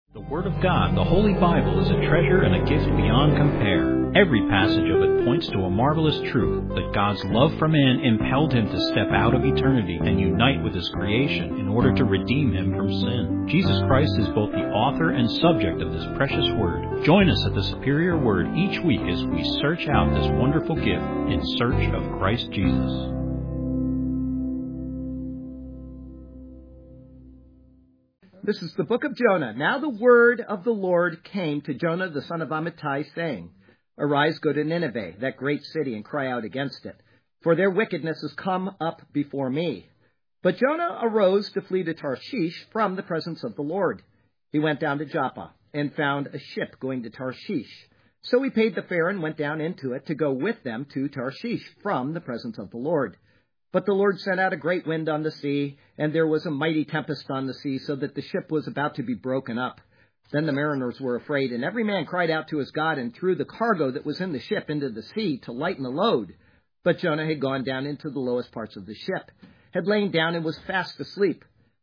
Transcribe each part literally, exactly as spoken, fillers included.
The Word of God, the Holy Bible, is a treasure and a gift beyond compare. Every passage of it points to a marvelous truth that God's love for man impelled him to step out of eternity and unite with his creation in order to redeem him from sin. Jesus Christ is both the author and subject of this precious Word. Join us at the Superior Word each week as we search out this wonderful gift in search of Christ Jesus. This is the book of Jonah. Now the word of the Lord came to Jonah the son of Amittai, saying, Arise, go to Nineveh, that great city, and cry out against it, for their wickedness has come up before me. But Jonah arose to flee to Tarshish from the presence of the Lord. He went down to Joppa and found a ship going to Tarshish. So he paid the fare and went down into it to go with them to Tarshish from the presence of the Lord. But the Lord sent out a great wind on the sea, and there was a mighty tempest on the sea, so that the ship was about to be broken up. Then the mariners were afraid, and every man cried out to his God and threw the cargo that was in the ship into the sea to lighten the load. But Jonah had gone down into the lowest parts of the ship, had lain down and was fast asleep.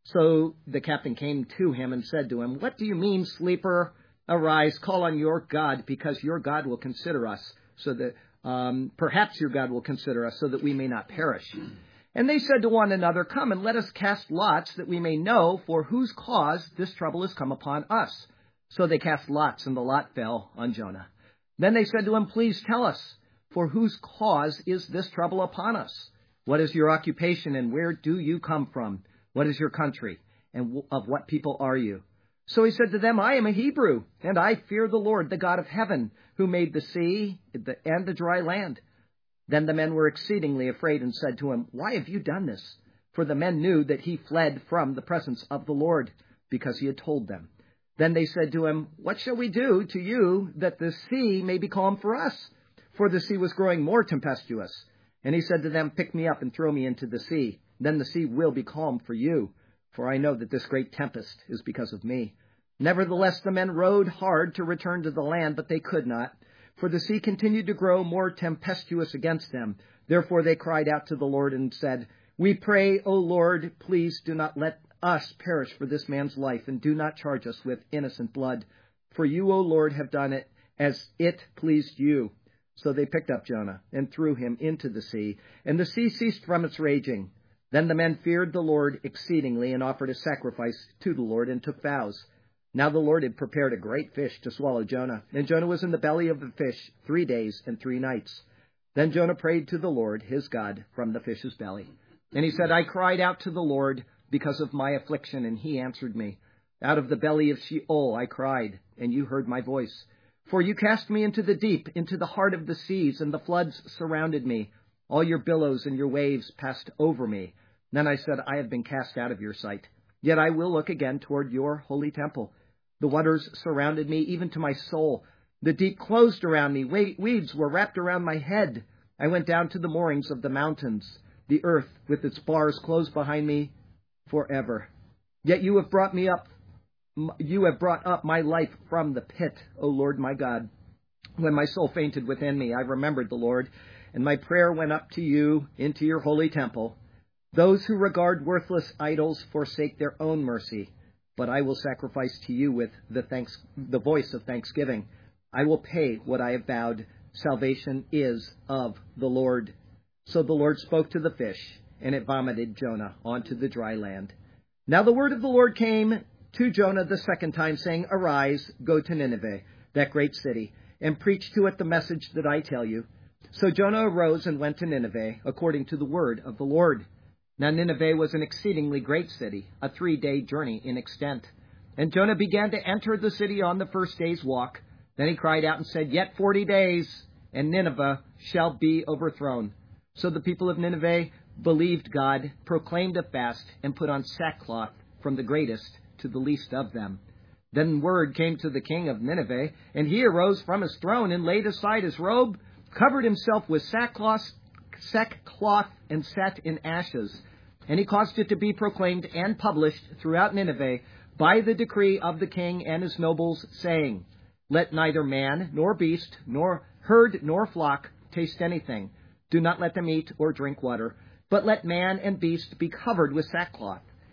So the captain came to him and said to him, What do you mean, sleeper? Arise, call on your God, because your God will consider us, so that Um, perhaps your God will consider us so that we may not perish. And they said to one another, Come and let us cast lots that we may know for whose cause this trouble has come upon us. So they cast lots, and the lot fell on Jonah. Then they said to him, Please tell us, for whose cause is this trouble upon us? What is your occupation, and where do you come from? What is your country, and of what people are you? So he said to them, I am a Hebrew, and I fear the Lord, the God of heaven, who made the sea and the dry land. Then the men were exceedingly afraid and said to him, Why have you done this? For the men knew that he fled from the presence of the Lord, because he had told them. Then they said to him, What shall we do to you that the sea may be calm for us? For the sea was growing more tempestuous. And he said to them, Pick me up and throw me into the sea. Then the sea will be calm for you. For I know that this great tempest is because of me. Nevertheless, the men rowed hard to return to the land, but they could not, for the sea continued to grow more tempestuous against them. Therefore they cried out to the Lord and said, We pray, O Lord, please do not let us perish for this man's life, and do not charge us with innocent blood. For you, O Lord, have done it as it pleased you. So they picked up Jonah and threw him into the sea, and the sea ceased from its raging. Then the men feared the Lord exceedingly and offered a sacrifice to the Lord and took vows. Now the Lord had prepared a great fish to swallow Jonah, and Jonah was in the belly of the fish three days and three nights. Then Jonah prayed to the Lord, his God, from the fish's belly. And he said, I cried out to the Lord because of my affliction, and he answered me. Out of the belly of Sheol I cried, and you heard my voice. For you cast me into the deep, into the heart of the seas, and the floods surrounded me. All your billows and your waves passed over me. Then I said, I have been cast out of your sight. Yet I will look again toward your holy temple. The waters surrounded me, even to my soul. The deep closed around me. Weeds were wrapped around my head. I went down to the moorings of the mountains. The earth with its bars closed behind me forever. Yet you have brought me up. You have brought up my life from the pit, O Lord my God. When my soul fainted within me, I remembered the Lord, and my prayer went up to you into your holy temple. Those who regard worthless idols forsake their own mercy, but I will sacrifice to you with the thanks, the voice of thanksgiving. I will pay what I have vowed. Salvation is of the Lord. So the Lord spoke to the fish, and it vomited Jonah onto the dry land. Now the word of the Lord came to Jonah the second time, saying, Arise, go to Nineveh, that great city, and preach to it the message that I tell you. So Jonah arose and went to Nineveh, according to the word of the Lord. Now Nineveh was an exceedingly great city, a three-day journey in extent. And Jonah began to enter the city on the first day's walk. Then he cried out and said, Yet forty days, and Nineveh shall be overthrown. So the people of Nineveh believed God, proclaimed a fast, and put on sackcloth from the greatest to the least of them. Then word came to the king of Nineveh, and he arose from his throne and laid aside his robe, covered himself with sackcloth, sackcloth and sat in ashes. And he caused it to be proclaimed and published throughout Nineveh by the decree of the king and his nobles, saying, Let neither man nor beast, nor herd nor flock taste anything. Do not let them eat or drink water, but let man and beast be covered with sackcloth.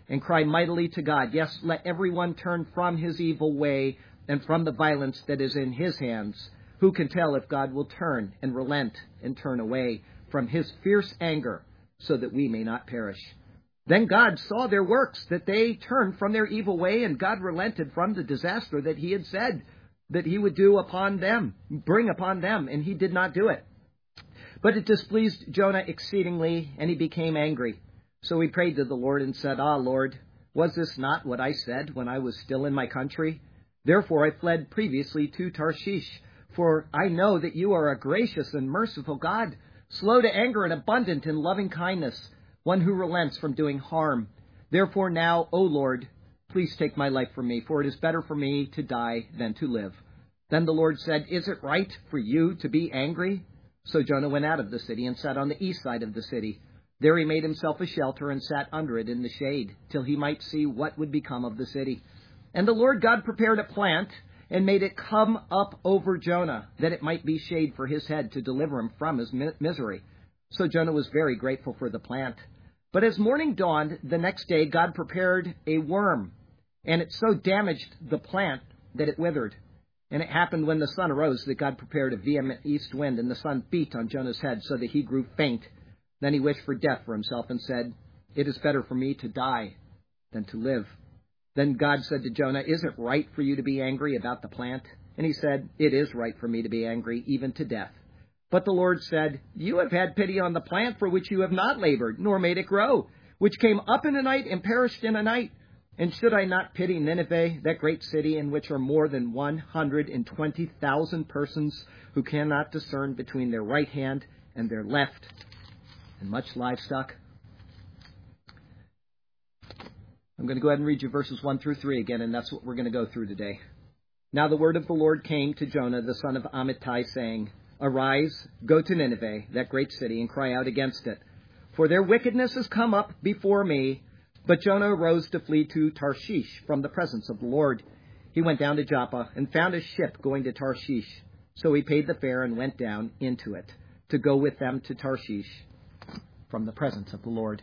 and cry mightily to God. Yes, let everyone turn from his evil way and from the violence that is in his hands. Who can tell if God will turn and relent and turn away from his fierce anger so that we may not perish? Then God saw their works, that they turned from their evil way, and God relented from the disaster that he had said that he would do upon them, bring upon them, and he did not do it. But it displeased Jonah exceedingly, and he became angry. So he prayed to the Lord and said, Ah, Lord, was this not what I said when I was still in my country? Therefore I fled previously to Tarshish, for I know that you are a gracious and merciful God, slow to anger and abundant in loving kindness, one who relents from doing harm. Therefore now, O Lord, please take my life from me, for it is better for me to die than to live. Then the Lord said, Is it right for you to be angry? So Jonah went out of the city and sat on the east side of the city. There he made himself a shelter and sat under it in the shade, till he might see what would become of the city. And the Lord God prepared a plant and made it come up over Jonah, that it might be shade for his head to deliver him from his misery. So Jonah was very grateful for the plant. But as morning dawned the next day, God prepared a worm, and it so damaged the plant that it withered. And it happened when the sun arose that God prepared a vehement east wind, and the sun beat on Jonah's head so that he grew faint. Then he wished for death for himself and said, It is better for me to die than to live. Then God said to Jonah, Is it right for you to be angry about the plant? And he said, It is right for me to be angry, even to death. But the Lord said, You have had pity on the plant for which you have not labored, nor made it grow, which came up in a night and perished in a night. And should I not pity Nineveh, that great city in which are more than one hundred twenty thousand persons who cannot discern between their right hand and their left, and much livestock? I'm going to go ahead and read you verses one through three again, and that's what we're going to go through today. Now the word of the Lord came to Jonah, the son of Amittai, saying, Arise, go to Nineveh, that great city, and cry out against it. For their wickedness has come up before me. But Jonah arose to flee to Tarshish from the presence of the Lord. He went down to Joppa and found a ship going to Tarshish. So he paid the fare and went down into it to go with them to Tarshish from the presence of the Lord.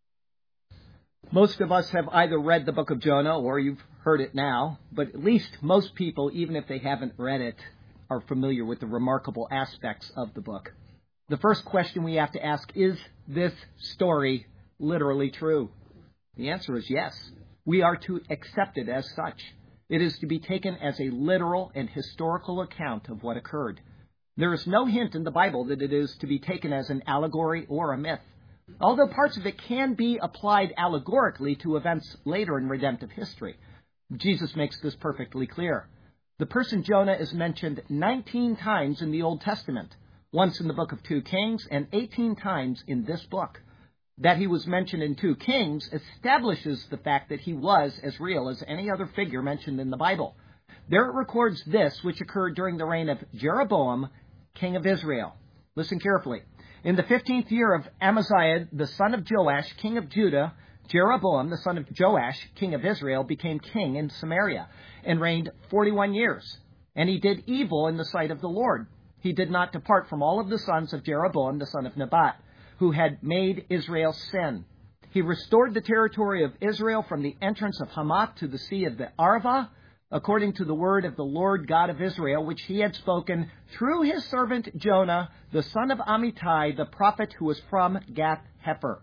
Most of us have either read the book of Jonah or you've heard it now, but at least most people, even if they haven't read it, are familiar with the remarkable aspects of the book. The first question we have to ask, is this story literally true? The answer is yes. We are to accept it as such. It is to be taken as a literal and historical account of what occurred. There is no hint in the Bible that it is to be taken as an allegory or a myth, although parts of it can be applied allegorically to events later in redemptive history. Jesus makes this perfectly clear. The person Jonah is mentioned nineteen times in the Old Testament, once in the book of two Kings and eighteen times in this book. That he was mentioned in two Kings establishes the fact that he was as real as any other figure mentioned in the Bible. There it records this, which occurred during the reign of Jeroboam, king of Israel. Listen carefully. In the fifteenth year of Amaziah, the son of Joash, king of Judah, Jeroboam, the son of Joash, king of Israel, became king in Samaria and reigned forty-one years. And he did evil in the sight of the Lord. He did not depart from all of the sons of Jeroboam, the son of Nebat, who had made Israel sin. He restored the territory of Israel from the entrance of Hamath to the sea of the Arava, according to the word of the Lord God of Israel, which he had spoken through his servant Jonah, the son of Amittai, the prophet who was from Gath-Hepher.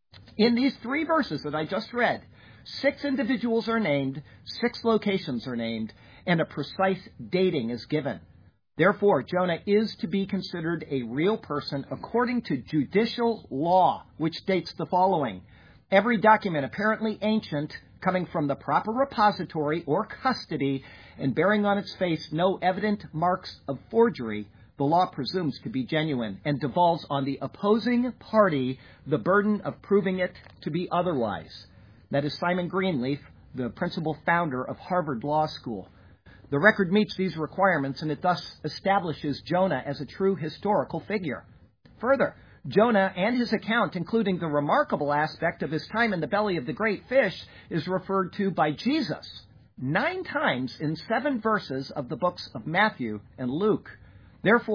In these three verses that I just read, six individuals are named, six locations are named, and a precise dating is given. Therefore, Jonah is to be considered a real person according to judicial law, which dates the following. Every document apparently ancient, coming from the proper repository or custody, and bearing on its face no evident marks of forgery, the law presumes to be genuine, and devolves on the opposing party the burden of proving it to be otherwise. That is Simon Greenleaf, the principal founder of Harvard Law School. The record meets these requirements, and it thus establishes Jonah as a true historical figure. Further, Jonah and his account, including the remarkable aspect of his time in the belly of the great fish, is referred to by Jesus nine times in seven verses of the books of Matthew and Luke. Therefore,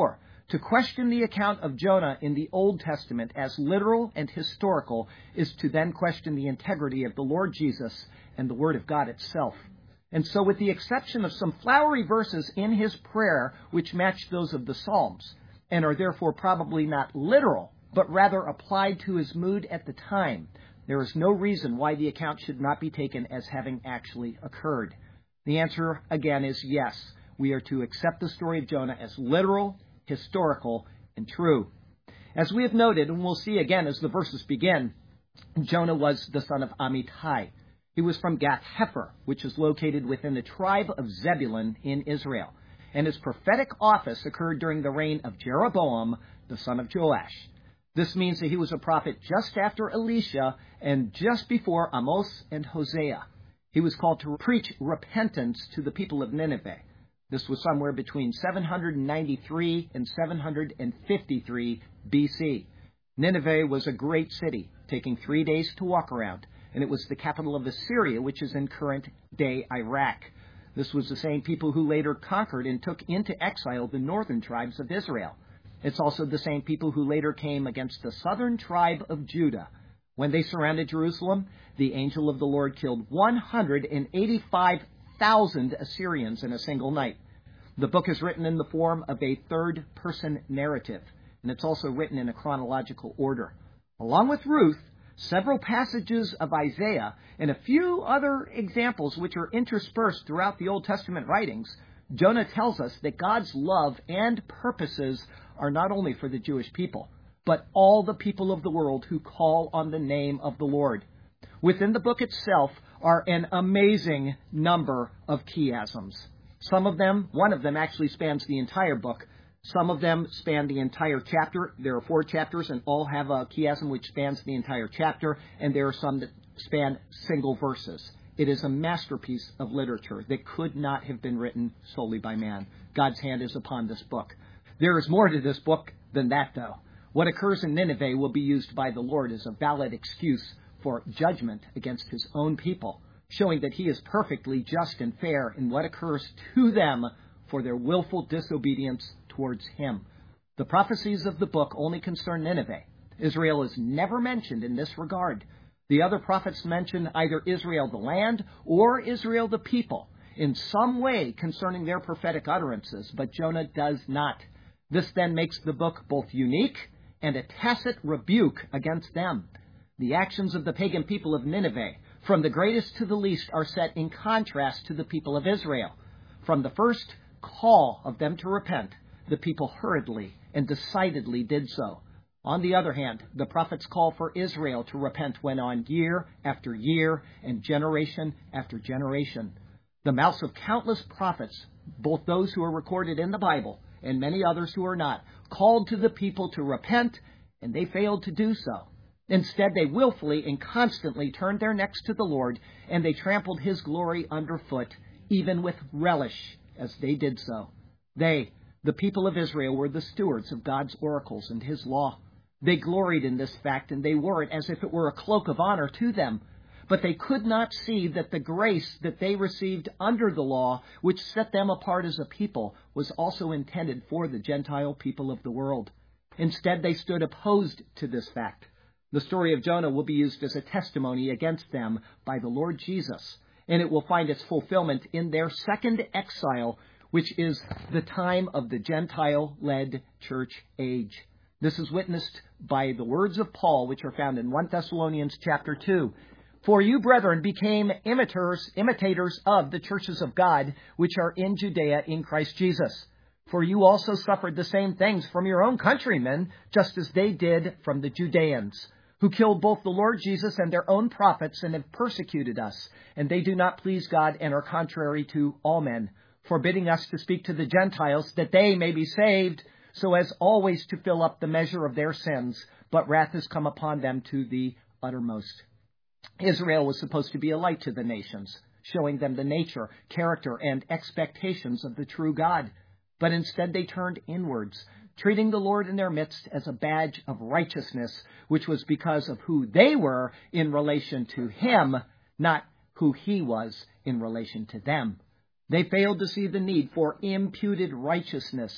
To question the account of Jonah in the Old Testament as literal and historical is to then question the integrity of the Lord Jesus and the Word of God itself. And so, with the exception of some flowery verses in his prayer, which match those of the Psalms, and are therefore probably not literal, but rather applied to his mood at the time, there is no reason why the account should not be taken as having actually occurred. The answer, again, is yes. We are to accept the story of Jonah as literal, historical, and true. As we have noted, and we'll see again as the verses begin, Jonah was the son of Amittai. He was from Gath-Hepher, which is located within the tribe of Zebulun in Israel. And his prophetic office occurred during the reign of Jeroboam, the son of Joash. This means that he was a prophet just after Elisha and just before Amos and Hosea. He was called to preach repentance to the people of Nineveh. This was somewhere between seven hundred ninety-three and seven hundred fifty-three B C. Nineveh was a great city, taking three days to walk around, and it was the capital of Assyria, which is in current-day Iraq. This was the same people who later conquered and took into exile the northern tribes of Israel. It's also the same people who later came against the southern tribe of Judah. When they surrounded Jerusalem, the angel of the Lord killed one hundred eighty-five thousand Assyrians in a single night. The book is written in the form of a third-person narrative, and it's also written in a chronological order. Along with Ruth, several passages of Isaiah, and a few other examples which are interspersed throughout the Old Testament writings, Jonah tells us that God's love and purposes are not only for the Jewish people, but all the people of the world who call on the name of the Lord. Within the book itself are an amazing number of chiasms. Some of them, one of them actually spans the entire book. Some of them span the entire chapter. There are four chapters, and all have a chiasm which spans the entire chapter, and there are some that span single verses. It is a masterpiece of literature that could not have been written solely by man. God's hand is upon this book. There is more to this book than that, though. What occurs in Nineveh will be used by the Lord as a valid excuse for judgment against his own people, showing that he is perfectly just and fair in what occurs to them for their willful disobedience towards him. The prophecies of the book only concern Nineveh. Israel is never mentioned in this regard. The other prophets mention either Israel the land or Israel the people in some way concerning their prophetic utterances, but Jonah does not. This then makes the book both unique and a tacit rebuke against them. The actions of the pagan people of Nineveh, from the greatest to the least, are set in contrast to the people of Israel. From the first call of them to repent, the people hurriedly and decidedly did so. On the other hand, the prophet's call for Israel to repent went on year after year and generation after generation. The mouths of countless prophets, both those who are recorded in the Bible and many others who are not, called to the people to repent, and they failed to do so. Instead, they willfully and constantly turned their necks to the Lord, and they trampled his glory underfoot, even with relish, as they did so. They, the people of Israel, were the stewards of God's oracles and his law. They gloried in this fact, and they wore it as if it were a cloak of honor to them. But they could not see that the grace that they received under the law, which set them apart as a people, was also intended for the Gentile people of the world. Instead, they stood opposed to this fact. The story of Jonah will be used as a testimony against them by the Lord Jesus, and it will find its fulfillment in their second exile, which is the time of the Gentile-led church age. This is witnessed by the words of Paul, which are found in First Thessalonians chapter two. For you, brethren, became imitators, imitators of the churches of God, which are in Judea in Christ Jesus. For you also suffered the same things from your own countrymen, just as they did from the Judeans, who killed both the Lord Jesus and their own prophets and have persecuted us. And they do not please God and are contrary to all men, forbidding us to speak to the Gentiles, that they may be saved, so as always to fill up the measure of their sins. But wrath has come upon them to the uttermost. Israel was supposed to be a light to the nations, showing them the nature, character, and expectations of the true God. But instead they turned inwards, treating the Lord in their midst as a badge of righteousness, which was because of who they were in relation to him, not who he was in relation to them. They failed to see the need for imputed righteousness.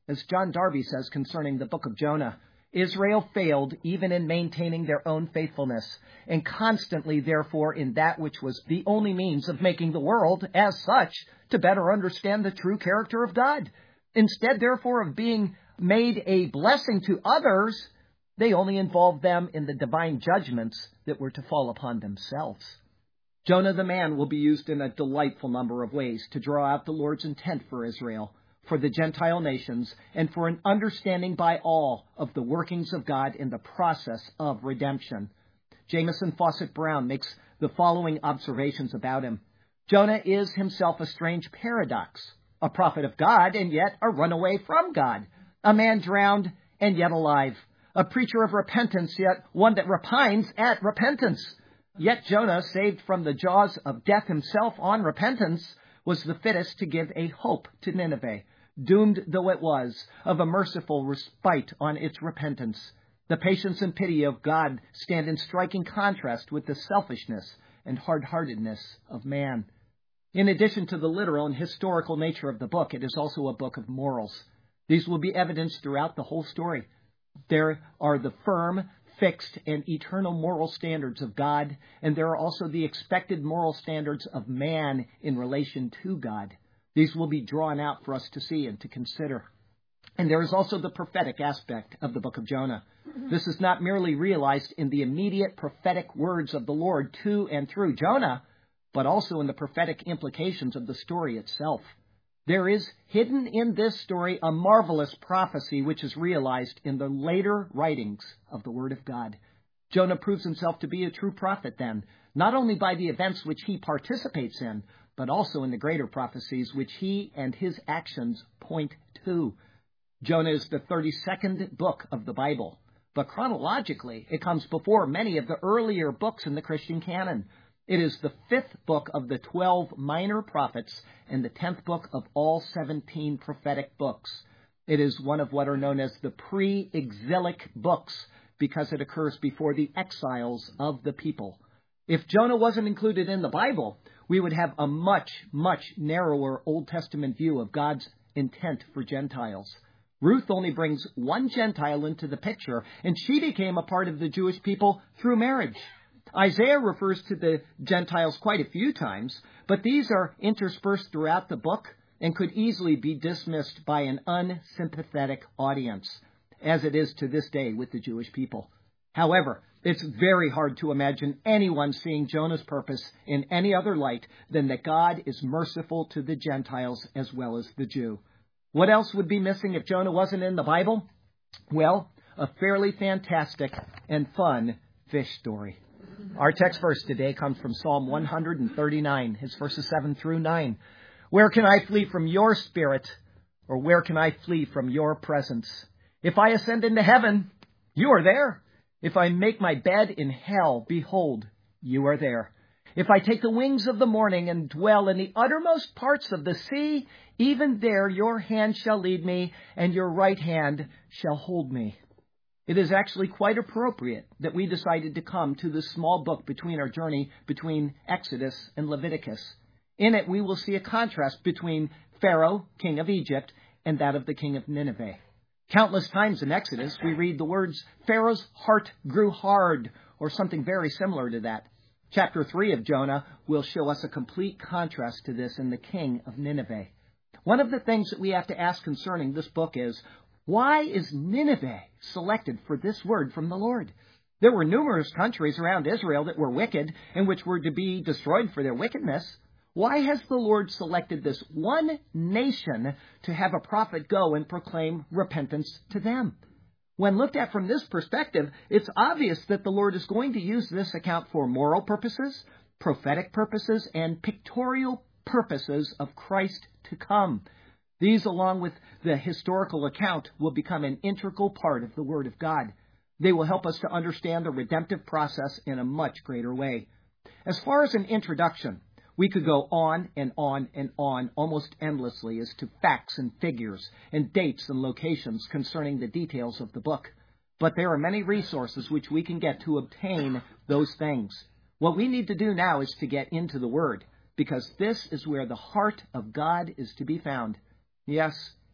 As John Darby says concerning the book of Jonah, Israel failed even in maintaining their own faithfulness, and constantly, therefore, in that which was the only means of making the world, as such, to better understand the true character of God. Instead, therefore, of being made a blessing to others, they only involved them in the divine judgments that were to fall upon themselves. Jonah the man will be used in a delightful number of ways to draw out the Lord's intent for Israel, for the Gentile nations, and for an understanding by all of the workings of God in the process of redemption. Jameson Fawcett Brown makes the following observations about him. Jonah is himself a strange paradox, a prophet of God and yet a runaway from God, a man drowned and yet alive, a preacher of repentance, yet one that repines at repentance. Yet Jonah, saved from the jaws of death himself on repentance, was the fittest to give a hope to Nineveh, doomed though it was, of a merciful respite on its repentance. The patience and pity of God stand in striking contrast with the selfishness and hard-heartedness of man. In addition to the literal and historical nature of the book, it is also a book of morals. These will be evidenced throughout the whole story. There are the firm, fixed, and eternal moral standards of God, and there are also the expected moral standards of man in relation to God. These will be drawn out for us to see and to consider. And there is also the prophetic aspect of the book of Jonah. This is not merely realized in the immediate prophetic words of the Lord to and through Jonah, but also in the prophetic implications of the story itself. There is hidden in this story a marvelous prophecy which is realized in the later writings of the Word of God. Jonah proves himself to be a true prophet then, not only by the events which he participates in, but also in the greater prophecies which he and his actions point to. Jonah is the thirty-second book of the Bible, but chronologically it comes before many of the earlier books in the Christian canon. It is the fifth book of the twelve minor prophets and the tenth book of all seventeen prophetic books. It is one of what are known as the pre-exilic books because it occurs before the exiles of the people. If Jonah wasn't included in the Bible, we would have a much, much narrower Old Testament view of God's intent for Gentiles. Ruth only brings one Gentile into the picture, and she became a part of the Jewish people through marriage. Isaiah refers to the Gentiles quite a few times, but these are interspersed throughout the book and could easily be dismissed by an unsympathetic audience, as it is to this day with the Jewish people. However, it's very hard to imagine anyone seeing Jonah's purpose in any other light than that God is merciful to the Gentiles as well as the Jew. What else would be missing if Jonah wasn't in the Bible? Well, a fairly fantastic and fun fish story. Our text verse today comes from Psalm one thirty-nine. It's verses seven through nine. Where can I flee from your spirit, or where can I flee from your presence? If I ascend into heaven, you are there. If I make my bed in hell, behold, you are there. If I take the wings of the morning and dwell in the uttermost parts of the sea, even there your hand shall lead me, and your right hand shall hold me. It is actually quite appropriate that we decided to come to this small book between our journey between Exodus and Leviticus. In it, we will see a contrast between Pharaoh, king of Egypt, and that of the king of Nineveh. Countless times in Exodus, we read the words, Pharaoh's heart grew hard, or something very similar to that. Chapter three of Jonah will show us a complete contrast to this in the king of Nineveh. One of the things that we have to ask concerning this book is, why is Nineveh selected for this word from the Lord? There were numerous countries around Israel that were wicked and which were to be destroyed for their wickedness. Why has the Lord selected this one nation to have a prophet go and proclaim repentance to them? When looked at from this perspective, it's obvious that the Lord is going to use this account for moral purposes, prophetic purposes, and pictorial purposes of Christ to come. These, along with the historical account, will become an integral part of the Word of God. They will help us to understand the redemptive process in a much greater way. As far as an introduction, we could go on and on and on almost endlessly as to facts and figures and dates and locations concerning the details of the book. But there are many resources which we can get to obtain those things. What we need to do now is to get into the Word, because this is where the heart of God is to be found. Yes,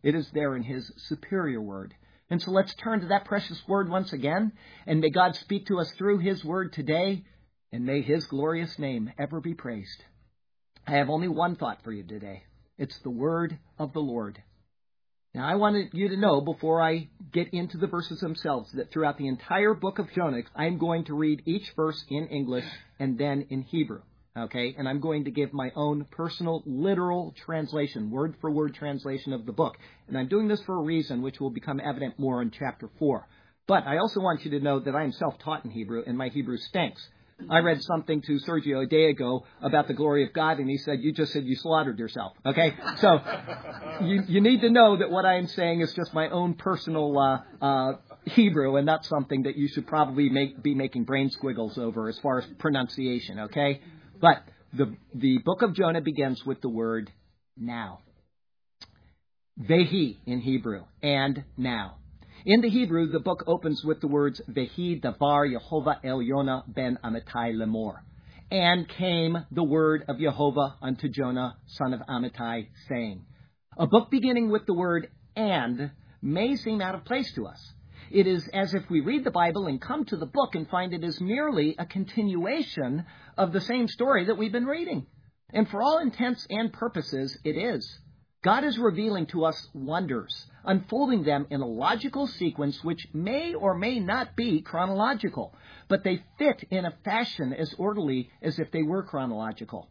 It is there in his superior word. And so let's turn to that precious word once again, and may God speak to us through his word today, and may his glorious name ever be praised. I have only one thought for you today. It's the word of the Lord. Now, I wanted you to know before I get into the verses themselves that throughout the entire book of Jonah, I'm going to read each verse in English and then in Hebrew. Okay? And I'm going to give my own personal, literal translation, word-for-word translation of the book. And I'm doing this for a reason which will become evident more in chapter four. But I also want you to know that I am self-taught in Hebrew, and my Hebrew stinks. I read something to Sergio a day ago about the glory of God, and he said, you just said you slaughtered yourself. Okay? So you, you need to know that what I am saying is just my own personal uh, uh, Hebrew, and that's something that you should probably make, be making brain squiggles over as far as pronunciation. Okay? But the, the book of Jonah begins with the word now. Vehi in Hebrew, and now. In the Hebrew, the book opens with the words, Vehi davar Yehovah el Yonah ben Amittai lemor. And came the word of Yehovah unto Jonah, son of Amittai, saying. A book beginning with the word and may seem out of place to us. It is as if we read the Bible and come to the book and find it is merely a continuation of the same story that we've been reading. And for all intents and purposes, it is. God is revealing to us wonders, unfolding them in a logical sequence which may or may not be chronological, but they fit in a fashion as orderly as if they were chronological.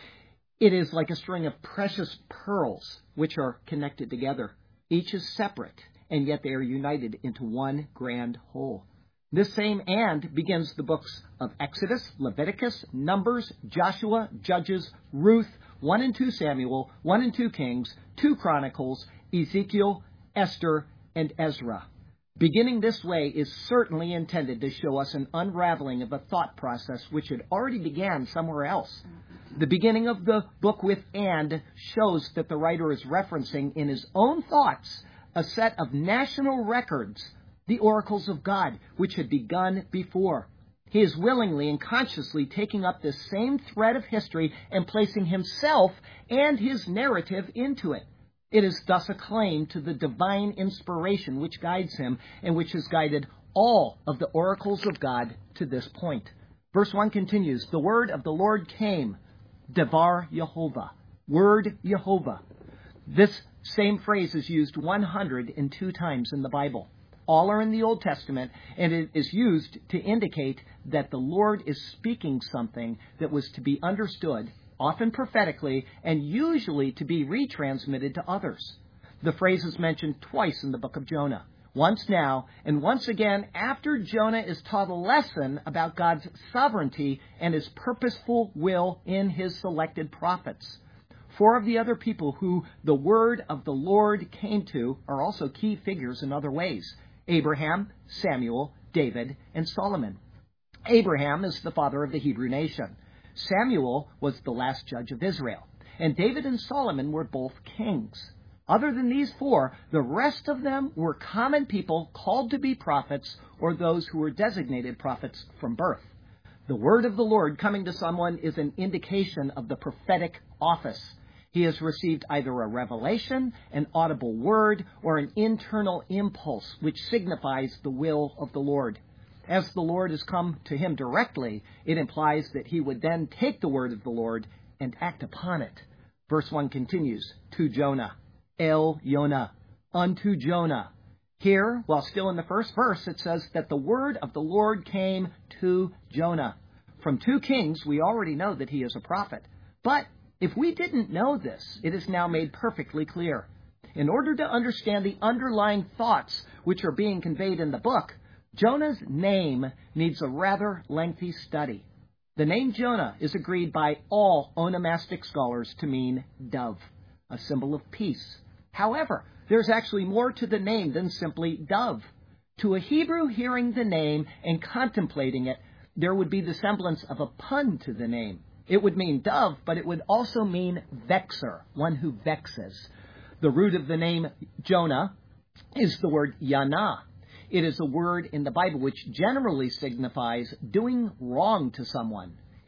It is like a string of precious pearls which are connected together. Each is separate, and yet they are united into one grand whole. This same and begins the books of Exodus, Leviticus, Numbers, Joshua, Judges, Ruth, one and two Samuel, one and two Kings, two Chronicles, Ezekiel, Esther, and Ezra. Beginning this way is certainly intended to show us an unraveling of a thought process which had already began somewhere else. The beginning of the book with and shows that the writer is referencing in his own thoughts a set of national records, the oracles of God, which had begun before. He is willingly and consciously taking up this same thread of history and placing himself and his narrative into it. It is thus a claim to the divine inspiration which guides him and which has guided all of the oracles of God to this point. Verse one continues, the word of the Lord came, Devar Yehovah, word Yehovah. This same phrase is used one hundred two times in the Bible. All are in the Old Testament, and it is used to indicate that the Lord is speaking something that was to be understood, often prophetically, and usually to be retransmitted to others. The phrase is mentioned twice in the book of Jonah, once now, and once again after Jonah is taught a lesson about God's sovereignty and his purposeful will in his selected prophets. Four of the other people who the word of the Lord came to are also key figures in other ways. Abraham, Samuel, David, and Solomon. Abraham is the father of the Hebrew nation. Samuel was the last judge of Israel. And David and Solomon were both kings. Other than these four, the rest of them were common people called to be prophets or those who were designated prophets from birth. The word of the Lord coming to someone is an indication of the prophetic office. He has received either a revelation, an audible word, or an internal impulse which signifies the will of the Lord. As the Lord has come to him directly, it implies that he would then take the word of the Lord and act upon it. Verse one continues, to Jonah, El Yonah, unto Jonah. Here, while still in the first verse, it says that the word of the Lord came to Jonah. From two Kings, we already know that he is a prophet. But if we didn't know this, it is now made perfectly clear. In order to understand the underlying thoughts which are being conveyed in the book, Jonah's name needs a rather lengthy study. The name Jonah is agreed by all onomastic scholars to mean dove, a symbol of peace. However, there's actually more to the name than simply dove. To a Hebrew hearing the name and contemplating it, there would be the semblance of a pun to the name. It would mean dove, but it would also mean vexer, one who vexes. The root of the name Jonah is the word yana. It is a word in the Bible which generally signifies doing wrong to someone.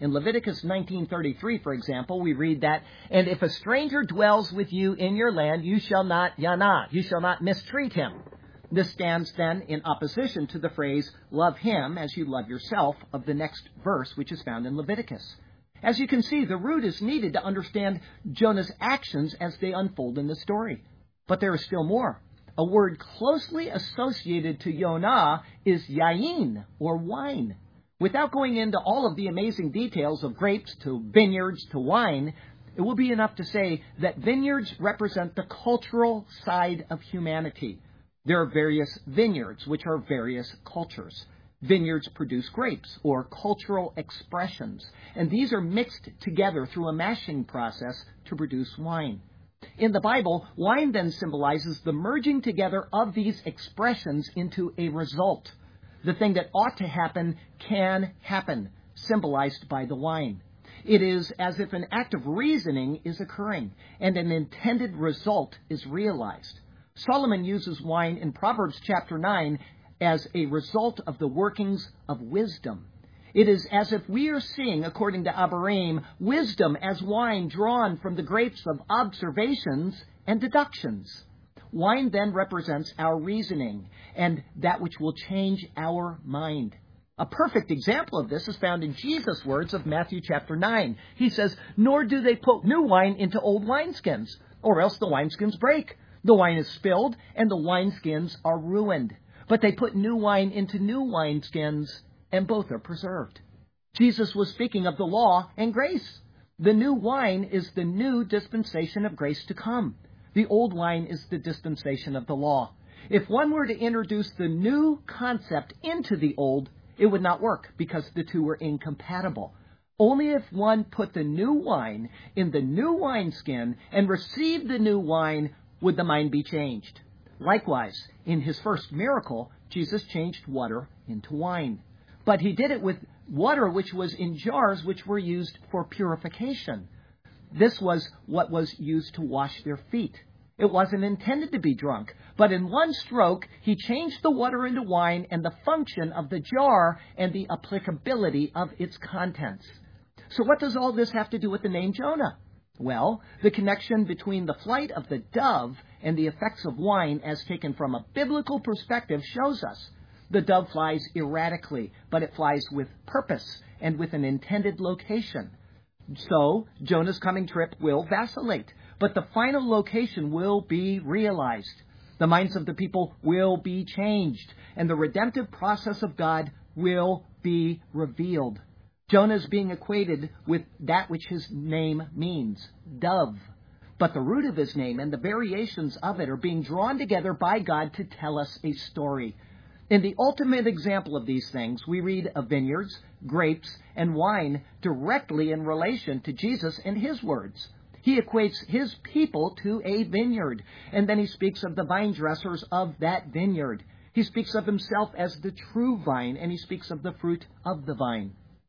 In Leviticus nineteen thirty-three, for example, we read that, "And if a stranger dwells with you in your land, you shall not yana, you shall not mistreat him." This stands then in opposition to the phrase, "love him as you love yourself," of the next verse, which is found in Leviticus. As you can see, the root is needed to understand Jonah's actions as they unfold in the story. But there is still more. A word closely associated to Yonah is yayin, or wine. Without going into all of the amazing details of grapes to vineyards to wine, it will be enough to say that vineyards represent the cultural side of humanity. There are various vineyards, which are various cultures. Vineyards produce grapes, or cultural expressions, and these are mixed together through a mashing process to produce wine. In the Bible, wine then symbolizes the merging together of these expressions into a result. The thing that ought to happen can happen, symbolized by the wine. It is as if an act of reasoning is occurring, and an intended result is realized. Solomon uses wine in Proverbs chapter nine as a result of the workings of wisdom. It is as if we are seeing, according to Abarim, wisdom as wine drawn from the grapes of observations and deductions. Wine then represents our reasoning and that which will change our mind. A perfect example of this is found in Jesus' words of Matthew chapter nine. He says, "Nor do they put new wine into old wineskins, or else the wineskins break. The wine is spilled, and the wineskins are ruined. But they put new wine into new wineskins, and both are preserved." Jesus was speaking of the law and grace. The new wine is the new dispensation of grace to come. The old wine is the dispensation of the law. If one were to introduce the new concept into the old, it would not work because the two were incompatible. Only if one put the new wine in the new wineskin and received the new wine would the mind be changed. Likewise, in his first miracle, Jesus changed water into wine. But he did it with water which was in jars which were used for purification. This was what was used to wash their feet. It wasn't intended to be drunk, but in one stroke, he changed the water into wine and the function of the jar and the applicability of its contents. So what does all this have to do with the name Jonah? Well, the connection between the flight of the dove and the effects of wine as taken from a biblical perspective shows us. The dove flies erratically, but it flies with purpose and with an intended location. So, Jonah's coming trip will vacillate, but the final location will be realized. The minds of the people will be changed, and the redemptive process of God will be revealed. Jonah is being equated with that which his name means, dove. But the root of his name and the variations of it are being drawn together by God to tell us a story. In the ultimate example of these things, we read of vineyards, grapes, and wine directly in relation to Jesus and his words. He equates his people to a vineyard, and then he speaks of the vine dressers of that vineyard. He speaks of himself as the true vine, and he speaks of the fruit of the vine.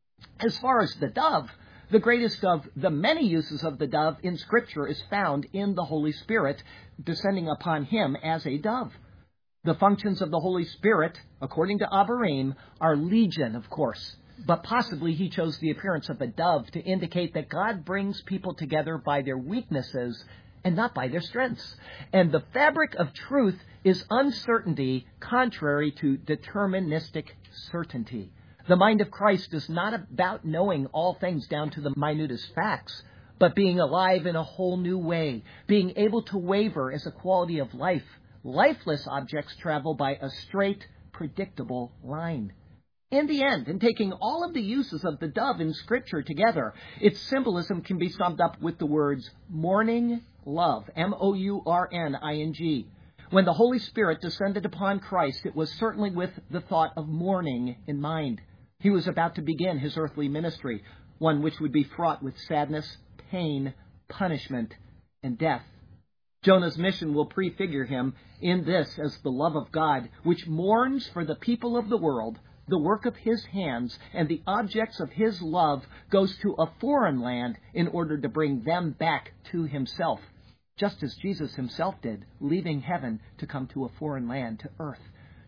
As far as the dove, the greatest of the many uses of the dove in Scripture is found in the Holy Spirit descending upon him as a dove. The functions of the Holy Spirit, according to Abarim, are legion, of course. But possibly he chose the appearance of a dove to indicate that God brings people together by their weaknesses and not by their strengths. And the fabric of truth is uncertainty contrary to deterministic certainty. The mind of Christ is not about knowing all things down to the minutest facts, but being alive in a whole new way, being able to waver as a quality of life. Lifeless objects travel by a straight, predictable line. In the end, in taking all of the uses of the dove in Scripture together, its symbolism can be summed up with the words morning love, M O U R N I N G. When the Holy Spirit descended upon Christ, it was certainly with the thought of mourning in mind. He was about to begin his earthly ministry, one which would be fraught with sadness, pain, punishment, and death. Jonah's mission will prefigure him in this as the love of God, which mourns for the people of the world. The work of his hands and the objects of his love goes to a foreign land in order to bring them back to himself, just as Jesus himself did, leaving heaven to come to a foreign land, to earth.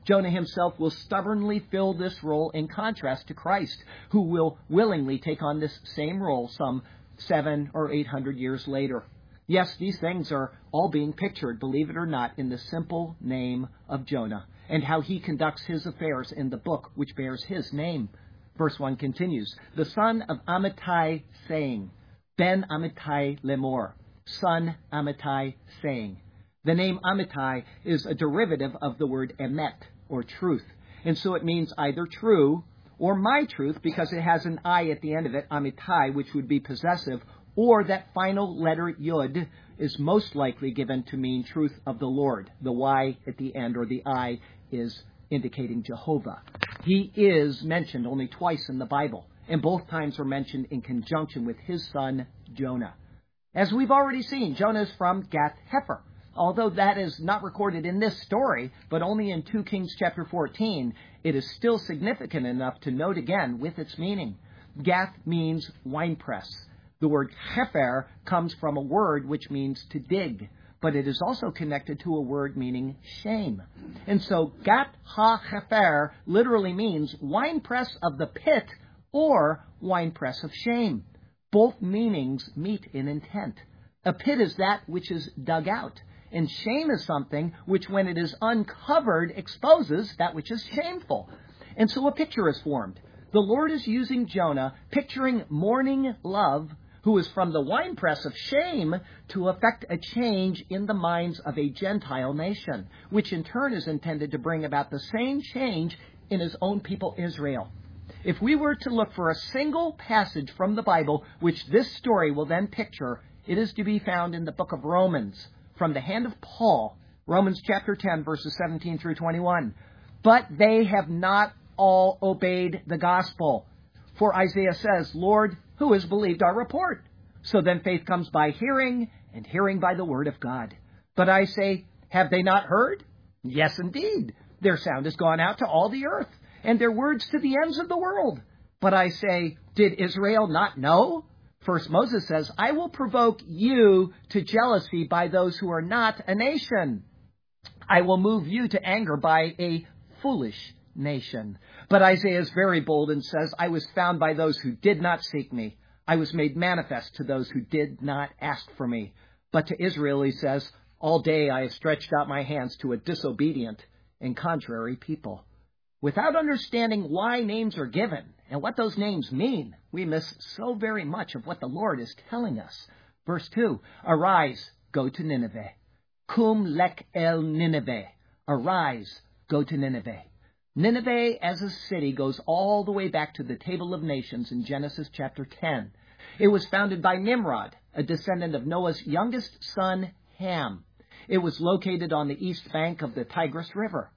Jonah himself will stubbornly fill this role in contrast to Christ, who will willingly take on this same role some seven or eight hundred years later. Yes, these things are all being pictured, believe it or not, in the simple name of Jonah and how he conducts his affairs in the book which bears his name. Verse one continues, the son of Amittai saying, Ben Amittai Lemor, son Amittai saying. The name Amittai is a derivative of the word emet, or truth, and so it means either true or my truth, because it has an I at the end of it, Amittai, which would be possessive, or that final letter Yud is most likely given to mean truth of the Lord. The Y at the end, or the I, is indicating Jehovah. He is mentioned only twice in the Bible, and both times are mentioned in conjunction with his son Jonah. As we've already seen, Jonah is from Gath-Hepher. Although that is not recorded in this story, but only in Second Kings chapter fourteen, it is still significant enough to note again with its meaning. Gath means winepress. The word hefer comes from a word which means to dig, but it is also connected to a word meaning shame. And so Gath ha-hefer literally means winepress of the pit or winepress of shame. Both meanings meet in intent. A pit is that which is dug out, and shame is something which, when it is uncovered, exposes that which is shameful. And so a picture is formed. The Lord is using Jonah, picturing mourning love, who is from the winepress of shame, to effect a change in the minds of a Gentile nation, which in turn is intended to bring about the same change in his own people Israel. If we were to look for a single passage from the Bible which this story will then picture, it is to be found in the book of Romans, from the hand of Paul, Romans chapter ten, verses seventeen through twenty-one. But they have not all obeyed the gospel. For Isaiah says, Lord, who has believed our report? So then faith comes by hearing, and hearing by the word of God. But I say, have they not heard? Yes, indeed. Their sound has gone out to all the earth, and their words to the ends of the world. But I say, did Israel not know? First Moses says, I will provoke you to jealousy by those who are not a nation. I will move you to anger by a foolish nation. But Isaiah is very bold and says, I was found by those who did not seek me. I was made manifest to those who did not ask for me. But to Israel, he says, all day I have stretched out my hands to a disobedient and contrary people. Without understanding why names are given and what those names mean, we miss so very much of what the Lord is telling us. Verse two, arise, go to Nineveh. Kum lek el Nineveh. Arise, go to Nineveh. Nineveh as a city goes all the way back to the Table of Nations in Genesis chapter ten. It was founded by Nimrod, a descendant of Noah's youngest son, Ham. It was located on the east bank of the Tigris River.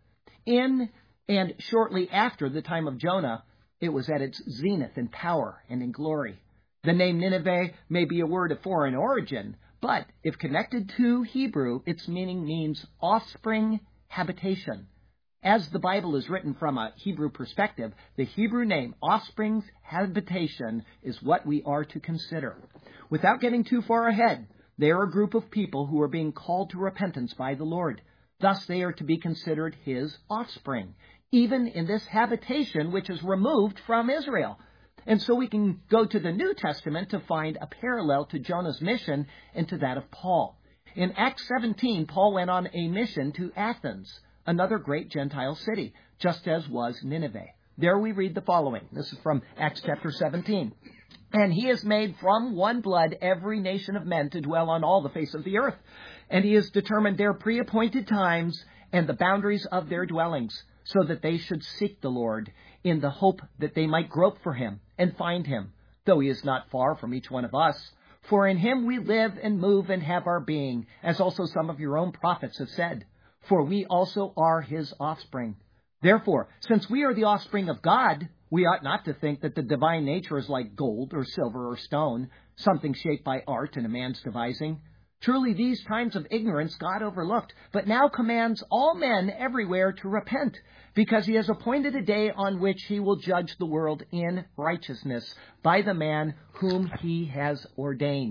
In and shortly after the time of Jonah, it was at its zenith in power and in glory. The name Nineveh may be a word of foreign origin, but if connected to Hebrew, its meaning means offspring habitation. As the Bible is written from a Hebrew perspective, the Hebrew name offspring's habitation is what we are to consider. Without getting too far ahead, they are a group of people who are being called to repentance by the Lord. Thus they are to be considered his offspring, even in this habitation which is removed from Israel. And so we can go to the New Testament to find a parallel to Jonah's mission and to that of Paul. In Acts seventeen, Paul went on a mission to Athens, another great Gentile city, just as was Nineveh. There we read the following. This is from Acts chapter seventeen. And he has made from one blood every nation of men to dwell on all the face of the earth. And he has determined their pre-appointed times and the boundaries of their dwellings, so that they should seek the Lord in the hope that they might grope for him and find him, though he is not far from each one of us. For in him we live and move and have our being, as also some of your own prophets have said. For we also are his offspring. Therefore, since we are the offspring of God, we ought not to think that the divine nature is like gold or silver or stone, something shaped by art and a man's devising. Truly these times of ignorance God overlooked, but now commands all men everywhere to repent, because he has appointed a day on which he will judge the world in righteousness by the man whom he has ordained.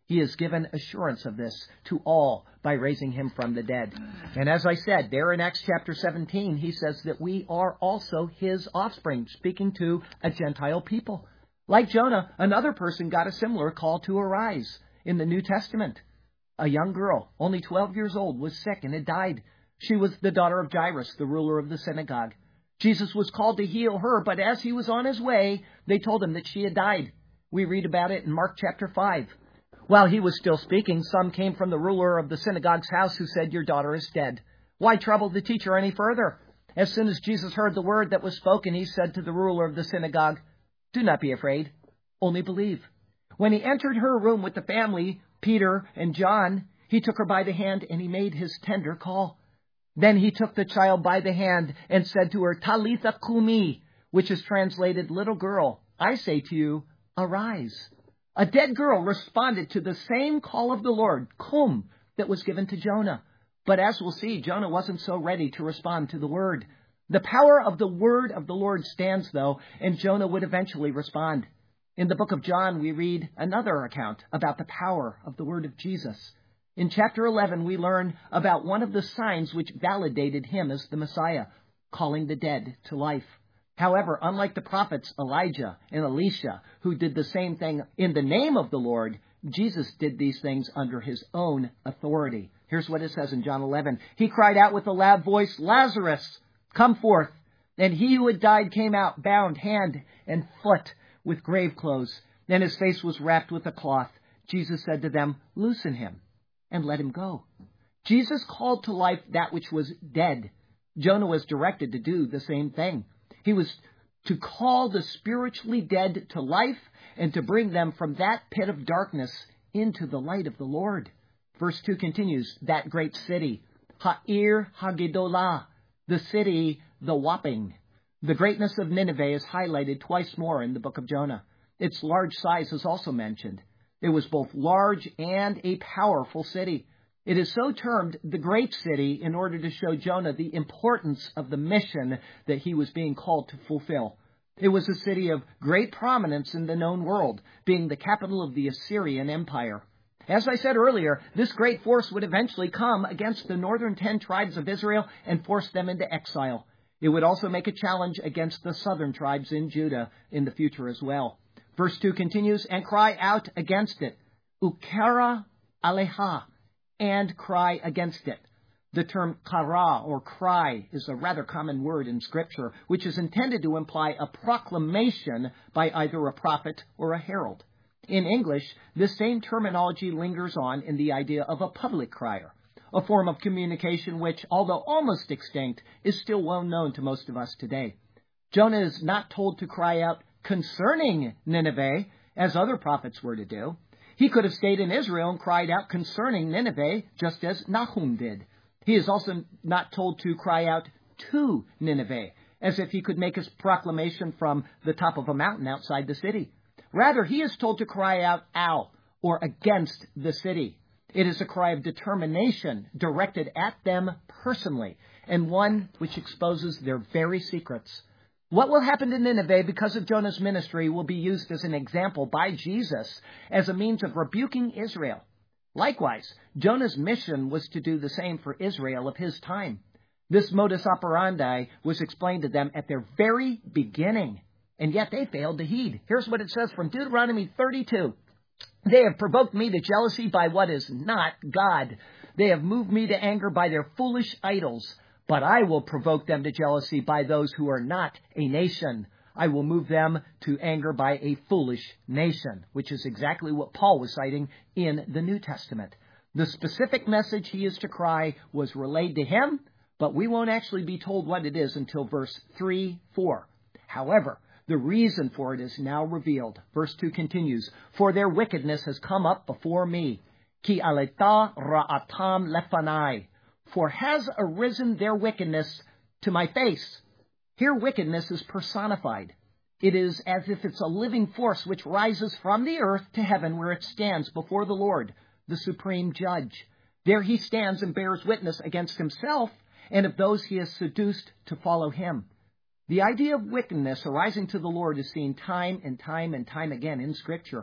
He has given assurance of this to all by raising him from the dead. And as I said, there in Acts chapter seventeen, he says that we are also his offspring, speaking to a Gentile people. Like Jonah, another person got a similar call to arise in the New Testament. A young girl, only twelve years old, was sick and had died. She was the daughter of Jairus, the ruler of the synagogue. Jesus was called to heal her, but as he was on his way, they told him that she had died. We read about it in Mark chapter five. While he was still speaking, some came from the ruler of the synagogue's house who said, "Your daughter is dead. Why trouble the teacher any further?" As soon as Jesus heard the word that was spoken, he said to the ruler of the synagogue, "Do not be afraid, only believe." When he entered her room with the family, Peter and John, he took her by the hand and he made his tender call. Then he took the child by the hand and said to her, "Talitha kumi," which is translated, "Little girl, I say to you, arise." A dead girl responded to the same call of the Lord, kum, that was given to Jonah. But as we'll see, Jonah wasn't so ready to respond to the word. The power of the word of the Lord stands, though, and Jonah would eventually respond. In the book of John, we read another account about the power of the word of Jesus. In chapter eleven, we learn about one of the signs which validated him as the Messiah, calling the dead to life. However, unlike the prophets Elijah and Elisha, who did the same thing in the name of the Lord, Jesus did these things under his own authority. Here's what it says in John eleven. He cried out with a loud voice, "Lazarus, come forth." And he who had died came out, bound hand and foot with grave clothes. Then his face was wrapped with a cloth. Jesus said to them, "Loosen him and let him go." Jesus called to life that which was dead. Jonah was directed to do the same thing. He was to call the spiritually dead to life and to bring them from that pit of darkness into the light of the Lord. Verse two continues, that great city, Ha'ir Hagedolah, the city, the whopping. The greatness of Nineveh is highlighted twice more in the book of Jonah. Its large size is also mentioned. It was both large and a powerful city. It is so termed the great city in order to show Jonah the importance of the mission that he was being called to fulfill. It was a city of great prominence in the known world, being the capital of the Assyrian Empire. As I said earlier, this great force would eventually come against the northern ten tribes of Israel and force them into exile. It would also make a challenge against the southern tribes in Judah in the future as well. Verse two continues, and cry out against it, ukara aleha, and cry against it. The term kara, or cry, is a rather common word in Scripture, which is intended to imply a proclamation by either a prophet or a herald. In English, this same terminology lingers on in the idea of a public crier, a form of communication which, although almost extinct, is still well known to most of us today. Jonah is not told to cry out concerning Nineveh, as other prophets were to do. He could have stayed in Israel and cried out concerning Nineveh, just as Nahum did. He is also not told to cry out to Nineveh, as if he could make his proclamation from the top of a mountain outside the city. Rather, he is told to cry out al, or against the city. It is a cry of determination directed at them personally, and one which exposes their very secrets. What will happen to Nineveh because of Jonah's ministry will be used as an example by Jesus as a means of rebuking Israel. Likewise, Jonah's mission was to do the same for Israel of his time. This modus operandi was explained to them at their very beginning, and yet they failed to heed. Here's what it says from Deuteronomy thirty-two. They have provoked me to jealousy by what is not God. They have moved me to anger by their foolish idols. But I will provoke them to jealousy by those who are not a nation. I will move them to anger by a foolish nation, which is exactly what Paul was citing in the New Testament. The specific message he is to cry was relayed to him, but we won't actually be told what it is until verse three, four. However, the reason for it is now revealed. Verse two continues, for their wickedness has come up before me. Ki aleta ra'atam lefanai. For has arisen their wickedness to my face. Here wickedness is personified. It is as if it's a living force which rises from the earth to heaven where it stands before the Lord, the supreme judge. There he stands and bears witness against himself and of those he has seduced to follow him. The idea of wickedness arising to the Lord is seen time and time and time again in Scripture.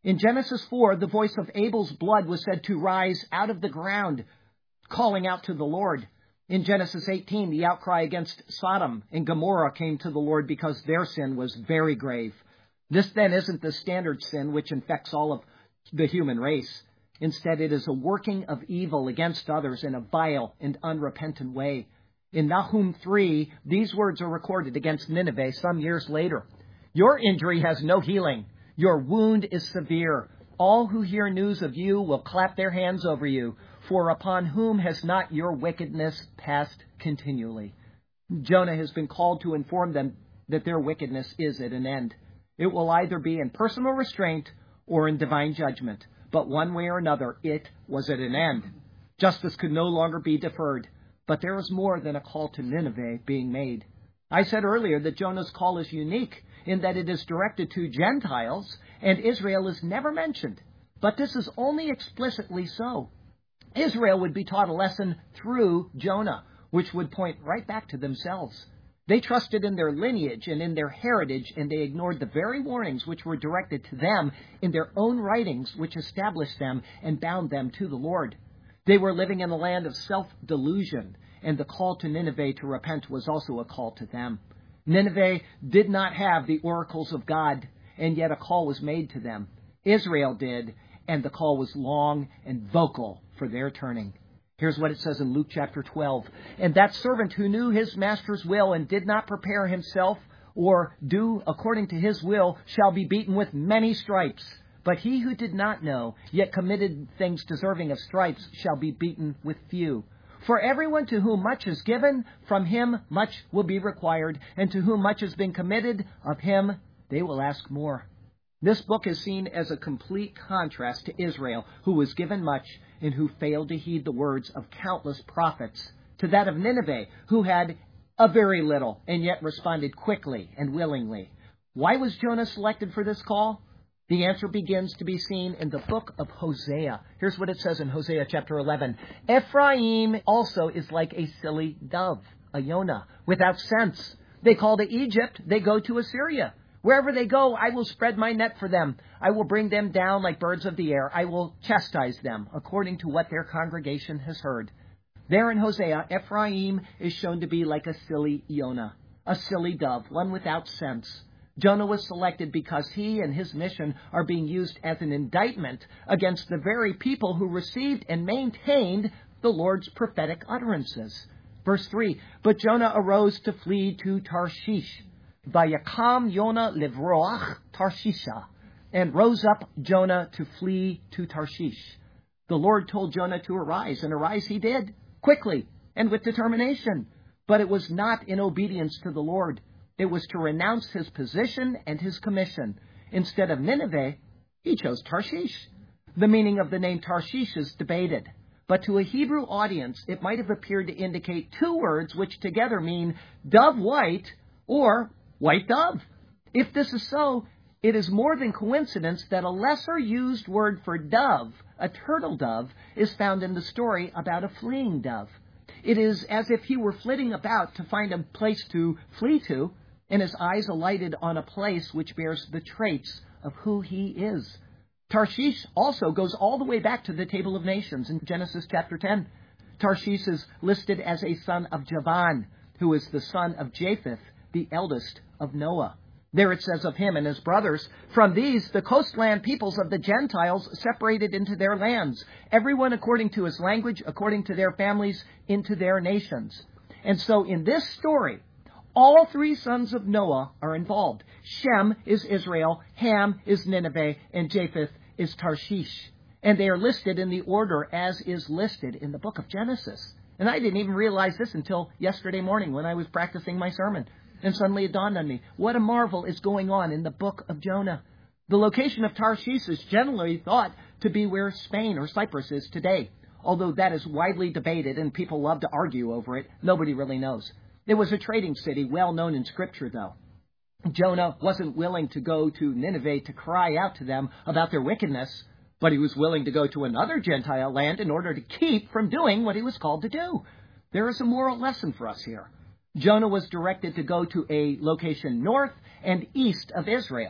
In Genesis four, the voice of Abel's blood was said to rise out of the ground, calling out to the Lord. In Genesis eighteen, the outcry against Sodom and Gomorrah came to the Lord because their sin was very grave. This then isn't the standard sin which infects all of the human race. Instead, it is a working of evil against others in a vile and unrepentant way. In Nahum three, these words are recorded against Nineveh some years later. Your injury has no healing. Your wound is severe. All who hear news of you will clap their hands over you. For upon whom has not your wickedness passed continually? Jonah has been called to inform them that their wickedness is at an end. It will either be in personal restraint or in divine judgment. But one way or another, it was at an end. Justice could no longer be deferred. But there is more than a call to Nineveh being made. I said earlier that Jonah's call is unique in that it is directed to Gentiles, and Israel is never mentioned. But this is only explicitly so. Israel would be taught a lesson through Jonah, which would point right back to themselves. They trusted in their lineage and in their heritage, and they ignored the very warnings which were directed to them in their own writings, which established them and bound them to the Lord. They were living in a land of self-delusion, and the call to Nineveh to repent was also a call to them. Nineveh did not have the oracles of God, and yet a call was made to them. Israel did, and the call was long and vocal for their turning. Here's what it says in Luke chapter twelve. And that servant who knew his master's will and did not prepare himself or do according to his will shall be beaten with many stripes. But he who did not know, yet committed things deserving of stripes, shall be beaten with few. For everyone to whom much is given, from him much will be required, and to whom much has been committed, of him they will ask more. This book is seen as a complete contrast to Israel, who was given much and who failed to heed the words of countless prophets, to that of Nineveh, who had a very little and yet responded quickly and willingly. Why was Jonah selected for this call? The answer begins to be seen in the book of Hosea. Here's what it says in Hosea chapter eleven. Ephraim also is like a silly dove, a Yonah, without sense. They call to Egypt, they go to Assyria. Wherever they go, I will spread my net for them. I will bring them down like birds of the air. I will chastise them according to what their congregation has heard. There in Hosea, Ephraim is shown to be like a silly Yonah, a silly dove, one without sense. Jonah was selected because he and his mission are being used as an indictment against the very people who received and maintained the Lord's prophetic utterances. Verse three, but Jonah arose to flee to Tarshish. Vayakam Yonah livroach Tarshisha, and rose up Jonah to flee to Tarshish. The Lord told Jonah to arise, and arise he did, quickly and with determination. But it was not in obedience to the Lord. It was to renounce his position and his commission. Instead of Nineveh, he chose Tarshish. The meaning of the name Tarshish is debated. But to a Hebrew audience, it might have appeared to indicate two words which together mean dove white or white dove. If this is so, it is more than coincidence that a lesser used word for dove, a turtle dove, is found in the story about a fleeing dove. It is as if he were flitting about to find a place to flee to, and his eyes alighted on a place which bears the traits of who he is. Tarshish also goes all the way back to the Table of Nations in Genesis chapter ten. Tarshish is listed as a son of Javan, who is the son of Japheth, the eldest of Noah. There it says of him and his brothers, from these the coastland peoples of the Gentiles separated into their lands, everyone according to his language, according to their families, into their nations. And so in this story, all three sons of Noah are involved. Shem is Israel, Ham is Nineveh, and Japheth is Tarshish. And they are listed in the order as is listed in the book of Genesis. And I didn't even realize this until yesterday morning when I was practicing my sermon. And suddenly it dawned on me, what a marvel is going on in the book of Jonah. The location of Tarshish is generally thought to be where Spain or Cyprus is today. Although that is widely debated and people love to argue over it, nobody really knows. It was a trading city well known in Scripture, though. Jonah wasn't willing to go to Nineveh to cry out to them about their wickedness, but he was willing to go to another Gentile land in order to keep from doing what he was called to do. There is a moral lesson for us here. Jonah was directed to go to a location north and east of Israel.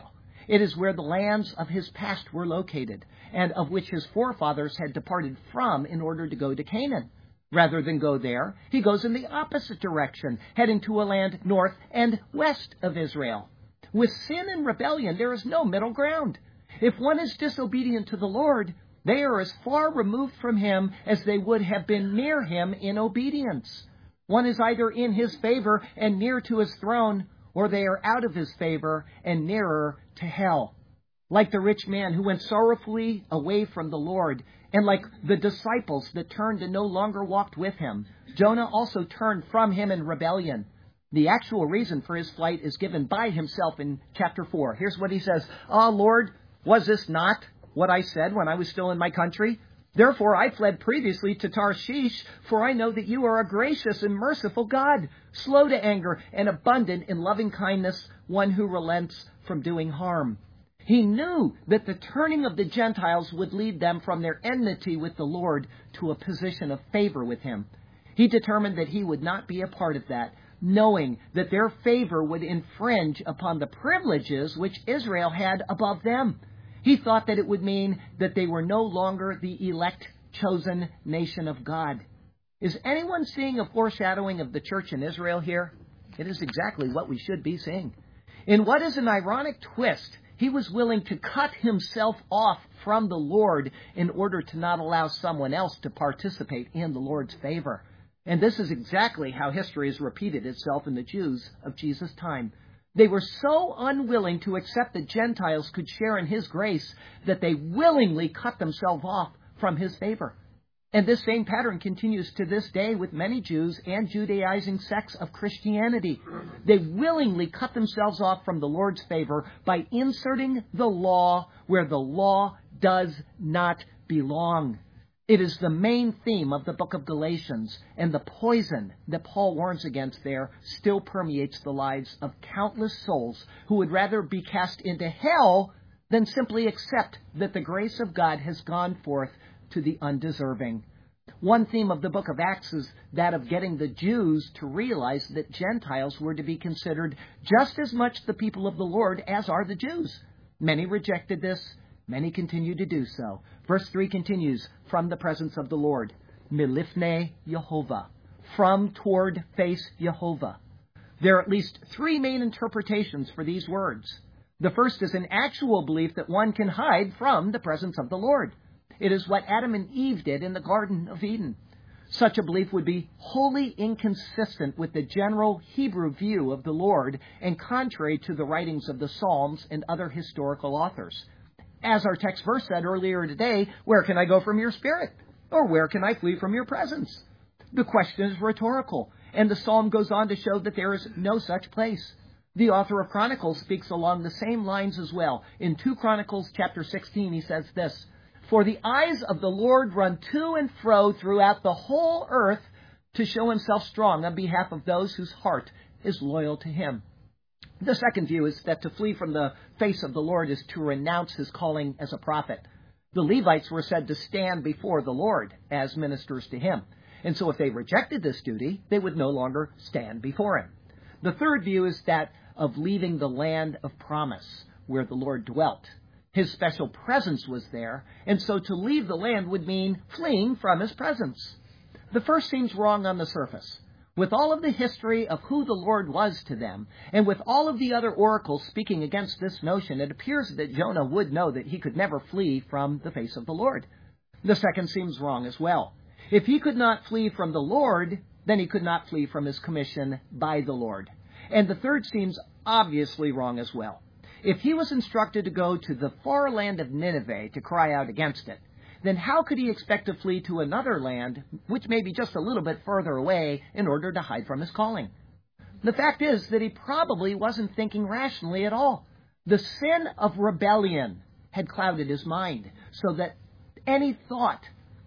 It is where the lands of his past were located, and of which his forefathers had departed from in order to go to Canaan. Rather than go there, he goes in the opposite direction, heading to a land north and west of Israel. With sin and rebellion, there is no middle ground. If one is disobedient to the Lord, they are as far removed from him as they would have been near him in obedience. One is either in his favor and near to his throne, or they are out of his favor and nearer to hell. Like the rich man who went sorrowfully away from the Lord, and like the disciples that turned and no longer walked with him, Jonah also turned from him in rebellion. The actual reason for his flight is given by himself in chapter four. Here's what he says. "Ah, Lord, was this not what I said when I was still in my country? Therefore I fled previously to Tarshish, for I know that you are a gracious and merciful God, slow to anger and abundant in loving kindness, one who relents from doing harm." He knew that the turning of the Gentiles would lead them from their enmity with the Lord to a position of favor with him. He determined that he would not be a part of that, knowing that their favor would infringe upon the privileges which Israel had above them. He thought that it would mean that they were no longer the elect, chosen nation of God. Is anyone seeing a foreshadowing of the church in Israel here? It is exactly what we should be seeing. In what is an ironic twist, he was willing to cut himself off from the Lord in order to not allow someone else to participate in the Lord's favor. And this is exactly how history has repeated itself in the Jews of Jesus' time. They were so unwilling to accept that Gentiles could share in his grace that they willingly cut themselves off from his favor. And this same pattern continues to this day with many Jews and Judaizing sects of Christianity. They willingly cut themselves off from the Lord's favor by inserting the law where the law does not belong. It is the main theme of the book of Galatians, and the poison that Paul warns against there still permeates the lives of countless souls who would rather be cast into hell than simply accept that the grace of God has gone forth to the undeserving. One theme of the book of Acts is that of getting the Jews to realize that Gentiles were to be considered just as much the people of the Lord as are the Jews. Many rejected this. Many continue to do so. Verse three continues, from the presence of the Lord. Milifnei Yehovah. From, toward, face Yehovah. There are at least three main interpretations for these words. The first is an actual belief that one can hide from the presence of the Lord. It is what Adam and Eve did in the Garden of Eden. Such a belief would be wholly inconsistent with the general Hebrew view of the Lord and contrary to the writings of the Psalms and other historical authors. As our text verse said earlier today, where can I go from your spirit? Or where can I flee from your presence? The question is rhetorical, and the psalm goes on to show that there is no such place. The author of Chronicles speaks along the same lines as well. In Second Chronicles chapter sixteen, he says this, "For the eyes of the Lord run to and fro throughout the whole earth to show himself strong on behalf of those whose heart is loyal to him." The second view is that to flee from the face of the Lord is to renounce his calling as a prophet. The Levites were said to stand before the Lord as ministers to him. And so if they rejected this duty, they would no longer stand before him. The third view is that of leaving the land of promise where the Lord dwelt. His special presence was there, and so to leave the land would mean fleeing from his presence. The first seems wrong on the surface. With all of the history of who the Lord was to them, and with all of the other oracles speaking against this notion, it appears that Jonah would know that he could never flee from the face of the Lord. The second seems wrong as well. If he could not flee from the Lord, then he could not flee from his commission by the Lord. And the third seems obviously wrong as well. If he was instructed to go to the far land of Nineveh to cry out against it, then how could he expect to flee to another land, which may be just a little bit further away, in order to hide from his calling? The fact is that he probably wasn't thinking rationally at all. The sin of rebellion had clouded his mind, so that any thought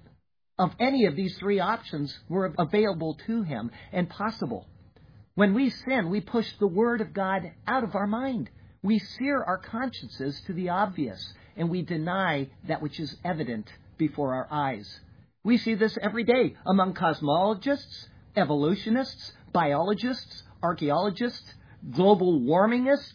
of any of these three options were available to him and possible. When we sin, we push the Word of God out of our mind. We sear our consciences to the obvious, and we deny that which is evident before our eyes. We see this every day among cosmologists, evolutionists, biologists, archaeologists, global warmingists,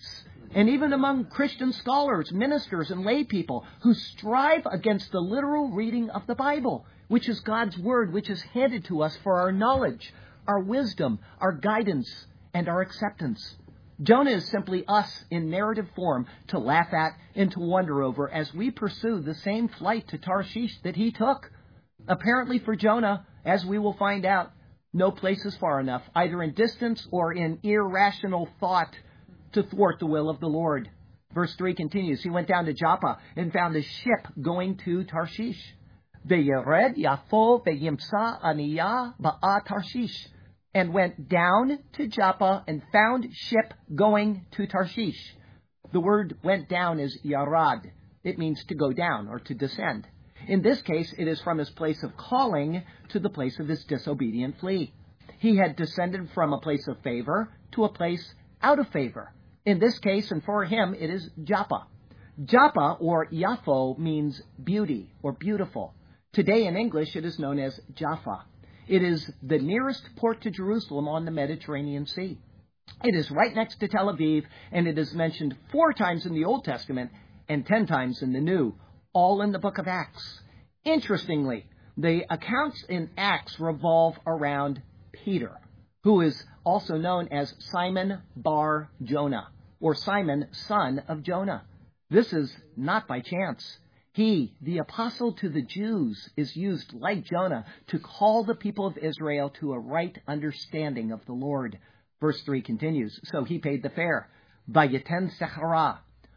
and even among Christian scholars, ministers, and lay people who strive against the literal reading of the Bible, which is God's Word, which is handed to us for our knowledge, our wisdom, our guidance, and our acceptance. Jonah is simply us in narrative form to laugh at and to wonder over as we pursue the same flight to Tarshish that he took. Apparently for Jonah, as we will find out, no place is far enough, either in distance or in irrational thought, to thwart the will of the Lord. Verse three continues, he went down to Joppa and found a ship going to Tarshish. Ve'yered yafo ve'yimsa aniyah ba'a Tarshish. And went down to Joppa and found ship going to Tarshish. The word went down is yarad. It means to go down or to descend. In this case, it is from his place of calling to the place of his disobedient flee. He had descended from a place of favor to a place out of favor. In this case, and for him, it is Joppa. Joppa, or Yafo, means beauty or beautiful. Today in English, it is known as Jaffa. It is the nearest port to Jerusalem on the Mediterranean Sea. It is right next to Tel Aviv, and it is mentioned four times in the Old Testament and ten times in the New, all in the book of Acts. Interestingly, the accounts in Acts revolve around Peter, who is also known as Simon Bar Jonah, or Simon, son of Jonah. This is not by chance. He, the apostle to the Jews, is used, like Jonah, to call the people of Israel to a right understanding of the Lord. Verse three continues, so he paid the fare. Vayeten sechara,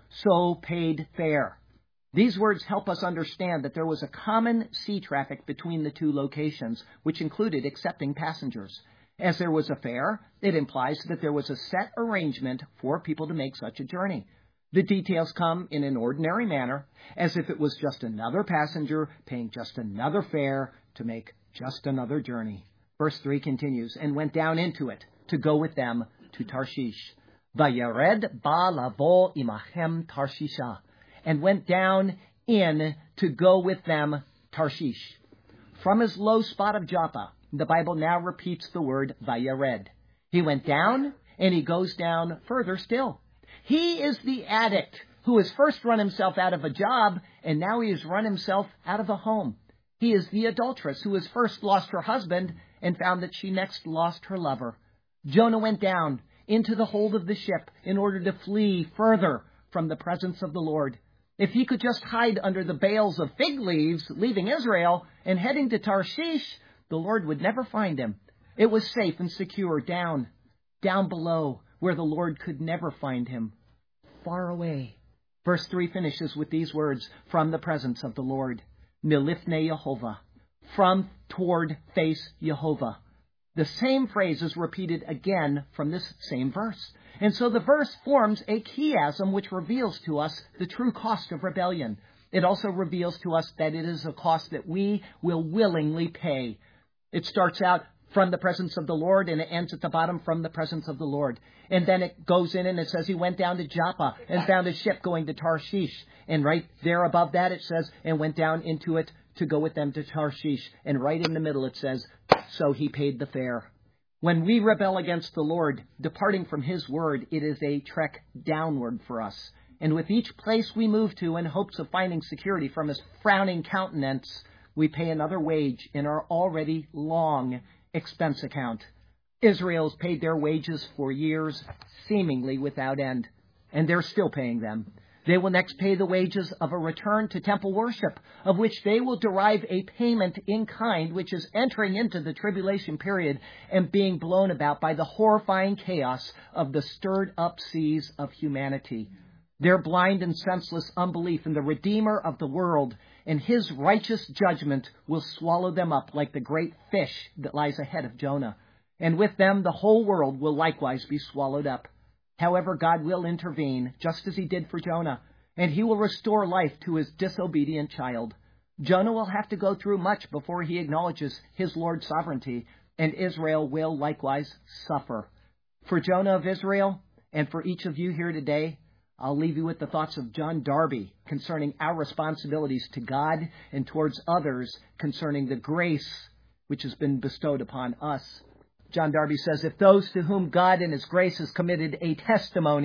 so paid fare. These words help us understand that there was a common sea traffic between the two locations, which included accepting passengers. As there was a fare, it implies that there was a set arrangement for people to make such a journey. The details come in an ordinary manner, as if it was just another passenger paying just another fare to make just another journey. Verse three continues, and went down into it to go with them to Tarshish. Vayared ba lavo imachem Tarshisha, and went down in to go with them Tarshish. From his low spot of Joppa, the Bible now repeats the word vayared. He went down, and he goes down further still. He is the addict who has first run himself out of a job, and now he has run himself out of a home. He is the adulteress who has first lost her husband and found that she next lost her lover. Jonah went down into the hold of the ship in order to flee further from the presence of the Lord. If he could just hide under the bales of fig leaves, leaving Israel and heading to Tarshish, the Lord would never find him. It was safe and secure down, down below, where the Lord could never find him, far away. Verse three finishes with these words, from the presence of the Lord. Milifnei Yehovah, from toward face Yehovah. The same phrase is repeated again from this same verse. And so the verse forms a chiasm which reveals to us the true cost of rebellion. It also reveals to us that it is a cost that we will willingly pay. It starts out from the presence of the Lord, and it ends at the bottom, from the presence of the Lord. And then it goes in and it says he went down to Joppa and found a ship going to Tarshish. And right there above that it says, and went down into it to go with them to Tarshish. And right in the middle it says, so he paid the fare. When we rebel against the Lord, departing from his word, it is a trek downward for us. And with each place we move to in hopes of finding security from his frowning countenance, we pay another wage in our already long expense account. Israel's paid their wages for years, seemingly without end, and they're still paying them. They will next pay the wages of a return to temple worship, of which they will derive a payment in kind, which is entering into the tribulation period and being blown about by the horrifying chaos of the stirred up seas of humanity. Their blind and senseless unbelief in the Redeemer of the world and his righteous judgment will swallow them up like the great fish that lies ahead of Jonah. And with them, the whole world will likewise be swallowed up. However, God will intervene, just as he did for Jonah, and he will restore life to his disobedient child. Jonah will have to go through much before he acknowledges his Lord's sovereignty, and Israel will likewise suffer. For Jonah of Israel, and for each of you here today, I'll leave you with the thoughts of John Darby concerning our responsibilities to God and towards others concerning the grace which has been bestowed upon us. John Darby says, if those to whom God in his grace has committed a testimony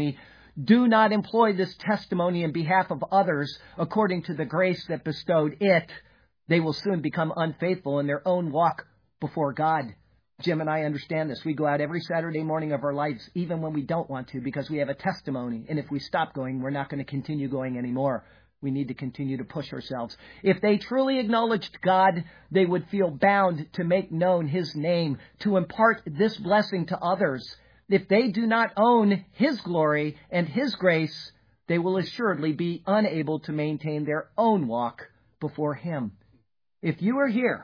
do not employ this testimony in behalf of others according to the grace that bestowed it, they will soon become unfaithful in their own walk before God. Jim and I understand this. We go out every Saturday morning of our lives, even when we don't want to, because we have a testimony. And if we stop going, we're not going to continue going anymore. We need to continue to push ourselves. If they truly acknowledged God, they would feel bound to make known His name, to impart this blessing to others. If they do not own His glory and His grace, they will assuredly be unable to maintain their own walk before Him. If you are here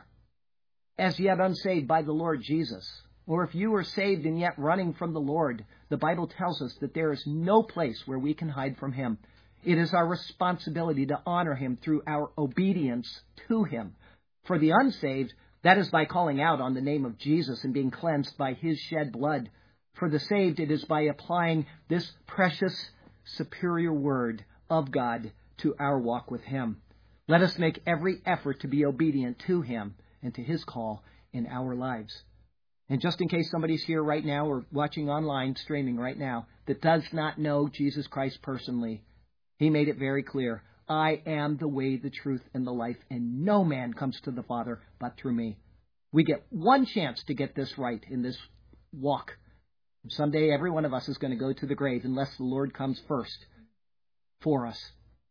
as yet unsaved by the Lord Jesus, or if you are saved and yet running from the Lord, the Bible tells us that there is no place where we can hide from Him. It is our responsibility to honor Him through our obedience to Him. For the unsaved, that is by calling out on the name of Jesus and being cleansed by His shed blood. For the saved, it is by applying this precious, superior word of God to our walk with Him. Let us make every effort to be obedient to Him and to His call in our lives. And just in case somebody's here right now or watching online, streaming right now, that does not know Jesus Christ personally, He made it very clear. I am the way, the truth, and the life, and no man comes to the Father but through me. We get one chance to get this right in this walk. Someday every one of us is going to go to the grave unless the Lord comes first for us.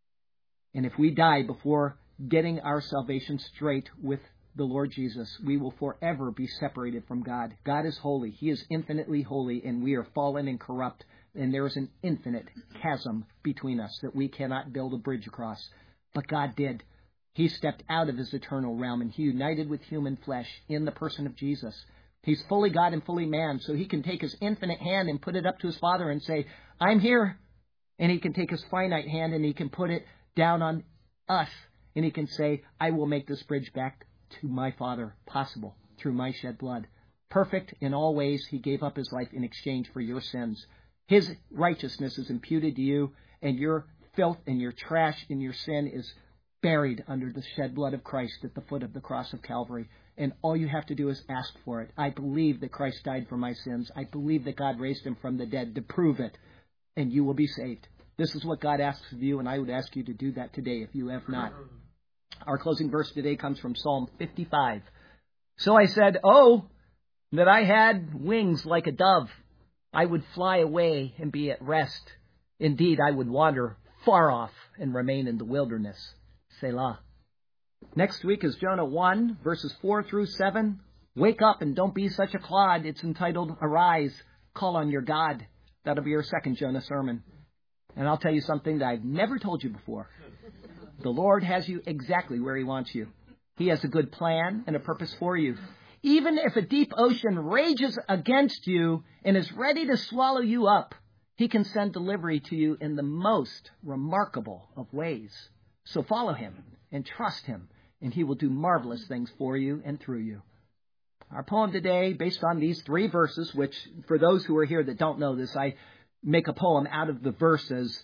And if we die before getting our salvation straight with the Lord Jesus, we will forever be separated from God. God is holy. He is infinitely holy, and we are fallen and corrupt. And there is an infinite chasm between us that we cannot build a bridge across. But God did. He stepped out of His eternal realm, and He united with human flesh in the person of Jesus. He's fully God and fully man, so He can take His infinite hand and put it up to His Father and say, I'm here. And He can take His finite hand and He can put it down on us. And He can say, I will make this bridge back to my Father possible through my shed blood. Perfect in all ways, He gave up His life in exchange for your sins. His righteousness is imputed to you, and your filth and your trash and your sin is buried under the shed blood of Christ at the foot of the cross of Calvary. And all you have to do is ask for it. I believe that Christ died for my sins. I believe that God raised Him from the dead to prove it, and you will be saved. This is what God asks of you, and I would ask you to do that today if you have not. Our closing verse today comes from Psalm fifty-five. So I said, oh, that I had wings like a dove. I would fly away and be at rest. Indeed, I would wander far off and remain in the wilderness. Selah. Next week is Jonah one, verses four through seven. Wake up and don't be such a clod. It's entitled, Arise, Call on Your God. That'll be our second Jonah sermon. And I'll tell you something that I've never told you before. The Lord has you exactly where He wants you. He has a good plan and a purpose for you. Even if a deep ocean rages against you and is ready to swallow you up, He can send delivery to you in the most remarkable of ways. So follow Him and trust Him, and He will do marvelous things for you and through you. Our poem today, based on these three verses, which for those who are here that don't know this, I make a poem out of the verses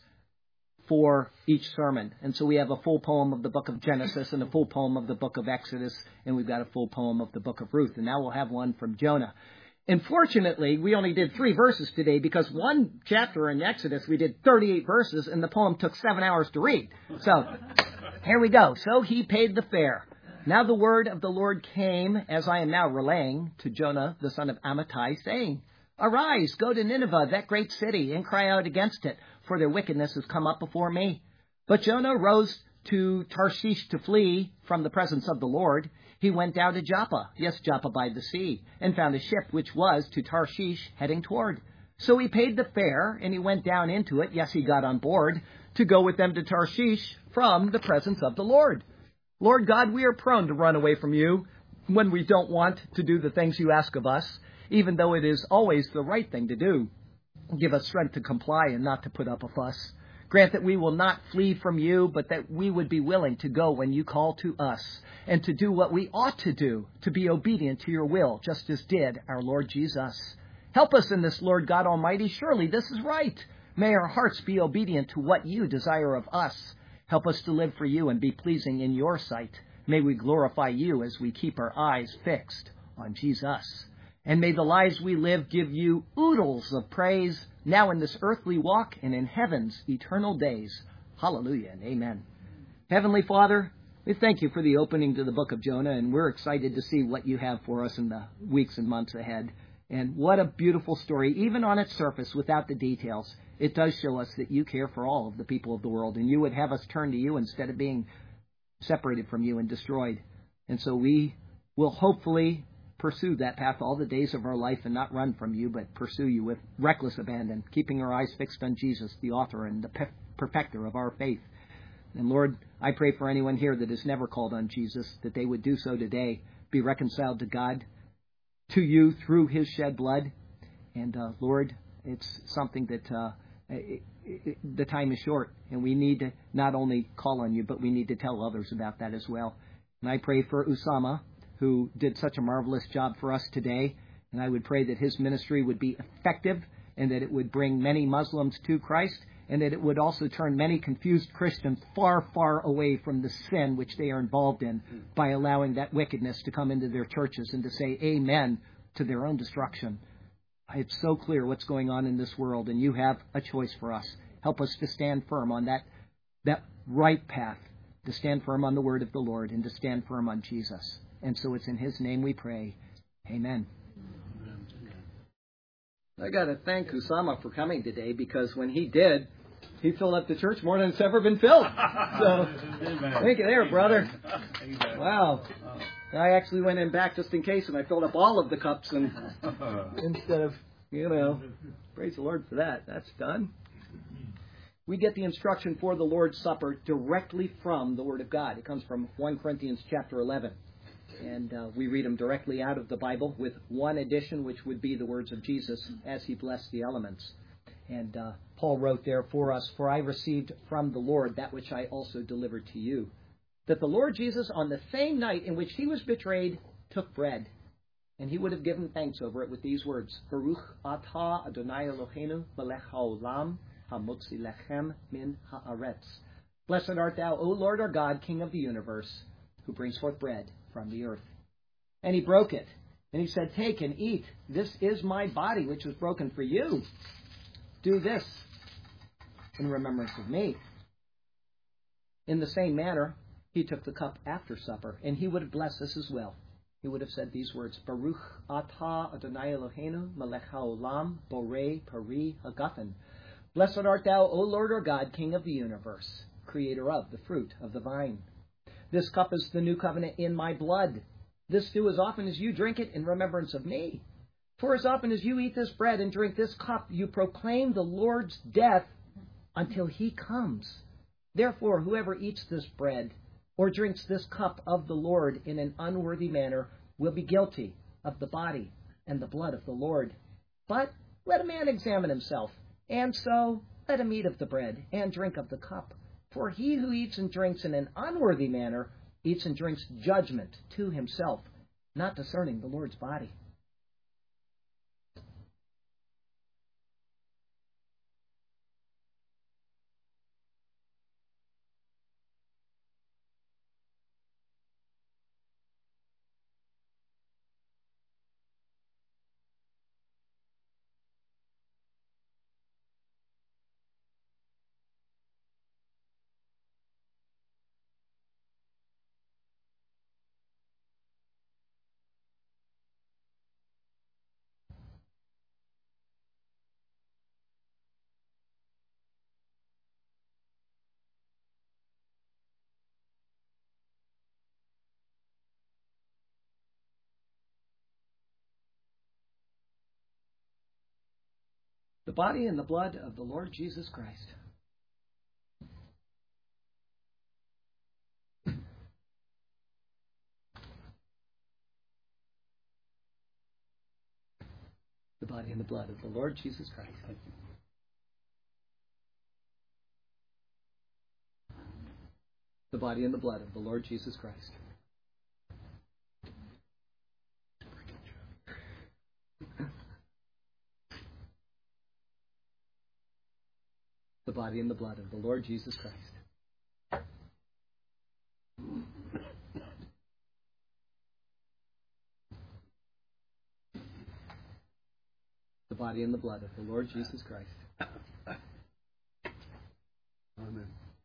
for each sermon. And so we have a full poem of the book of Genesis and a full poem of the book of Exodus, and we've got a full poem of the book of Ruth. And now we'll have one from Jonah. Unfortunately, we only did three verses today because one chapter in Exodus, we did thirty-eight verses, and the poem took seven hours to read. So here we go. So he paid the fare. Now the word of the Lord came, as I am now relaying, to Jonah, the son of Amittai, saying, Arise, go to Nineveh, that great city, and cry out against it, for their wickedness has come up before me. But Jonah rose to Tarshish to flee from the presence of the Lord. He went down to Joppa, yes, Joppa by the sea, and found a ship which was to Tarshish heading toward. So he paid the fare, and he went down into it, yes, he got on board, to go with them to Tarshish from the presence of the Lord. Lord God, we are prone to run away from you when we don't want to do the things you ask of us, even though it is always the right thing to do. Give us strength to comply and not to put up a fuss. Grant that we will not flee from you, but that we would be willing to go when you call to us, and to do what we ought to do, to be obedient to your will, just as did our Lord Jesus. Help us in this, Lord God Almighty. Surely this is right. May our hearts be obedient to what you desire of us. Help us to live for you and be pleasing in your sight. May we glorify you as we keep our eyes fixed on Jesus. And may the lives we live give you oodles of praise, now in this earthly walk and in heaven's eternal days. Hallelujah and amen. Heavenly Father, we thank you for the opening to the book of Jonah, and we're excited to see what you have for us in the weeks and months ahead. And what a beautiful story. Even on its surface, without the details, it does show us that you care for all of the people of the world, and you would have us turn to you instead of being separated from you and destroyed. And so we will hopefully pursue that path all the days of our life and not run from you, but pursue you with reckless abandon, keeping our eyes fixed on Jesus, the author and the perfecter of our faith. And Lord, I pray for anyone here that has never called on Jesus, that they would do so today, be reconciled to God, to you through his shed blood. And uh, Lord, it's something that uh, it, it, the time is short, and we need to not only call on you, but we need to tell others about that as well. And I pray for Usama, who did such a marvelous job for us today, and I would pray that his ministry would be effective and that it would bring many Muslims to Christ, and that it would also turn many confused Christians far, far away from the sin which they are involved in by allowing that wickedness to come into their churches and to say amen to their own destruction. It's so clear what's going on in this world, and you have a choice for us. Help us to stand firm on that, that right path, to stand firm on the word of the Lord and to stand firm on Jesus. And so it's in his name we pray. Amen. I got to thank Usama for coming today, because when he did, he filled up the church more than it's ever been filled. So, thank you there, brother. Wow. I actually went in back just in case, and I filled up all of the cups, and instead of, you know, praise the Lord for that. That's done. We get the instruction for the Lord's Supper directly from the Word of God. It comes from First Corinthians chapter eleven. And uh, we read them directly out of the Bible, with one addition, which would be the words of Jesus as he blessed the elements. And uh, Paul wrote there for us, "For I received from the Lord that which I also delivered to you, that the Lord Jesus, on the same night in which he was betrayed, took bread. And he would have given thanks over it with these words, Baruch atah Adonai Eloheinu melech haolam hamotzi lechem min haaretz. Blessed art thou, O Lord our God, King of the universe, who brings forth bread from the earth." And he broke it, and he said, "Take and eat. This is my body, which was broken for you. Do this in remembrance of me." In the same manner, he took the cup after supper, and he would have blessed us as well. He would have said these words, Baruch atah Adonai Eloheinu melech haolam borei pari hagafen. Blessed art thou, O Lord our God, King of the universe, creator of the fruit of the vine. This cup is the new covenant in my blood. This do as often as you drink it in remembrance of me. For as often as you eat this bread and drink this cup, you proclaim the Lord's death until he comes. Therefore, whoever eats this bread or drinks this cup of the Lord in an unworthy manner will be guilty of the body and the blood of the Lord. But let a man examine himself, and so let him eat of the bread and drink of the cup. For he who eats and drinks in an unworthy manner eats and drinks judgment to himself, not discerning the Lord's body. The body and the blood of the Lord Jesus Christ. The body and the blood of the Lord Jesus Christ. The body and the blood of the Lord Jesus Christ. The body and the blood of the Lord Jesus Christ. body and the blood of the Lord Jesus Christ. Amen.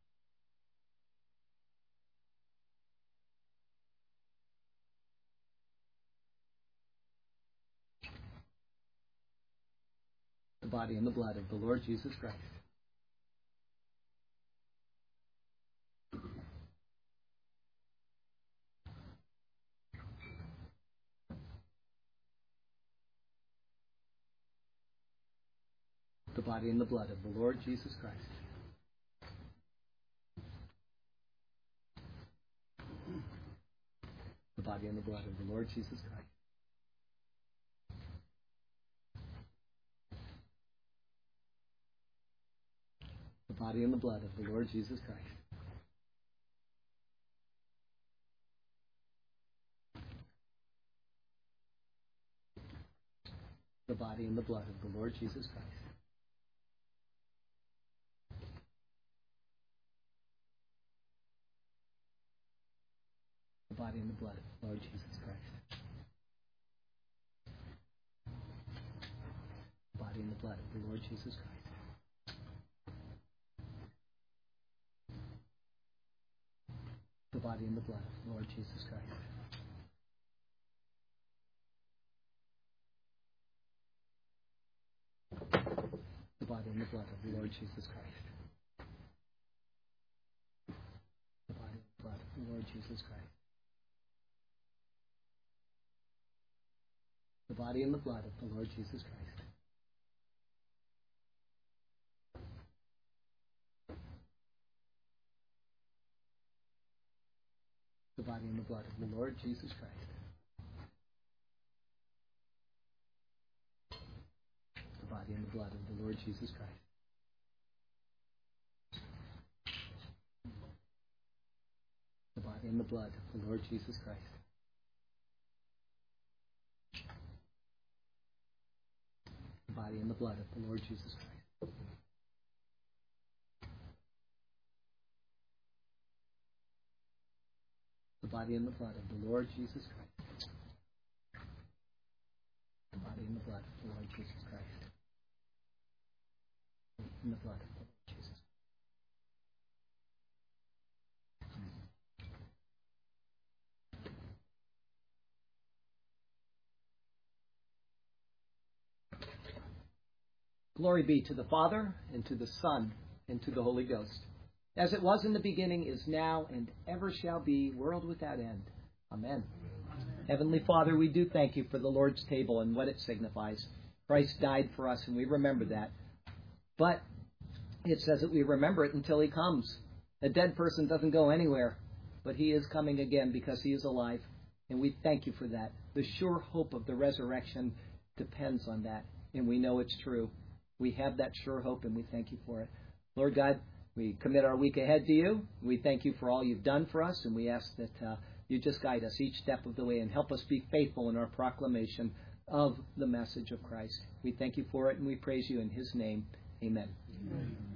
The body and the blood of the Lord Jesus Christ. The body and the blood of the Lord Jesus Christ. The body and the blood of the Lord Jesus Christ. The body and the blood of the Lord Jesus Christ. The body and the blood of the Lord Jesus Christ. The body and the blood of the Lord Jesus Christ. The body and the blood of the Lord Jesus Christ. The body and the blood of the Lord Jesus Christ. The body and the blood of the Lord Jesus Christ. The body and the blood of the Lord Jesus Christ. The body and the blood of the Lord Jesus Christ. The body and the blood of the Lord Jesus Christ. The body and the blood of the Lord Jesus Christ. The body and the blood of the Lord Jesus Christ. The body and the blood of the Lord Jesus Christ. The body and the blood of the Lord Jesus Christ. The body and the blood of the Lord Jesus Christ. And the blood of the Lord Jesus. Glory be to the Father, and to the Son, and to the Holy Ghost, as it was in the beginning, is now, and ever shall be, world without end. Amen. Amen. Heavenly Father, we do thank you for the Lord's table and what it signifies. Christ died for us, and we remember that. But it says that we remember it until he comes. A dead person doesn't go anywhere, but he is coming again because he is alive. And we thank you for that. The sure hope of the resurrection depends on that, and we know it's true. We have that sure hope, and we thank you for it. Lord God, we commit our week ahead to you. We thank you for all you've done for us, and we ask that uh, you just guide us each step of the way and help us be faithful in our proclamation of the message of Christ. We thank you for it, and we praise you in his name. Amen. Amen.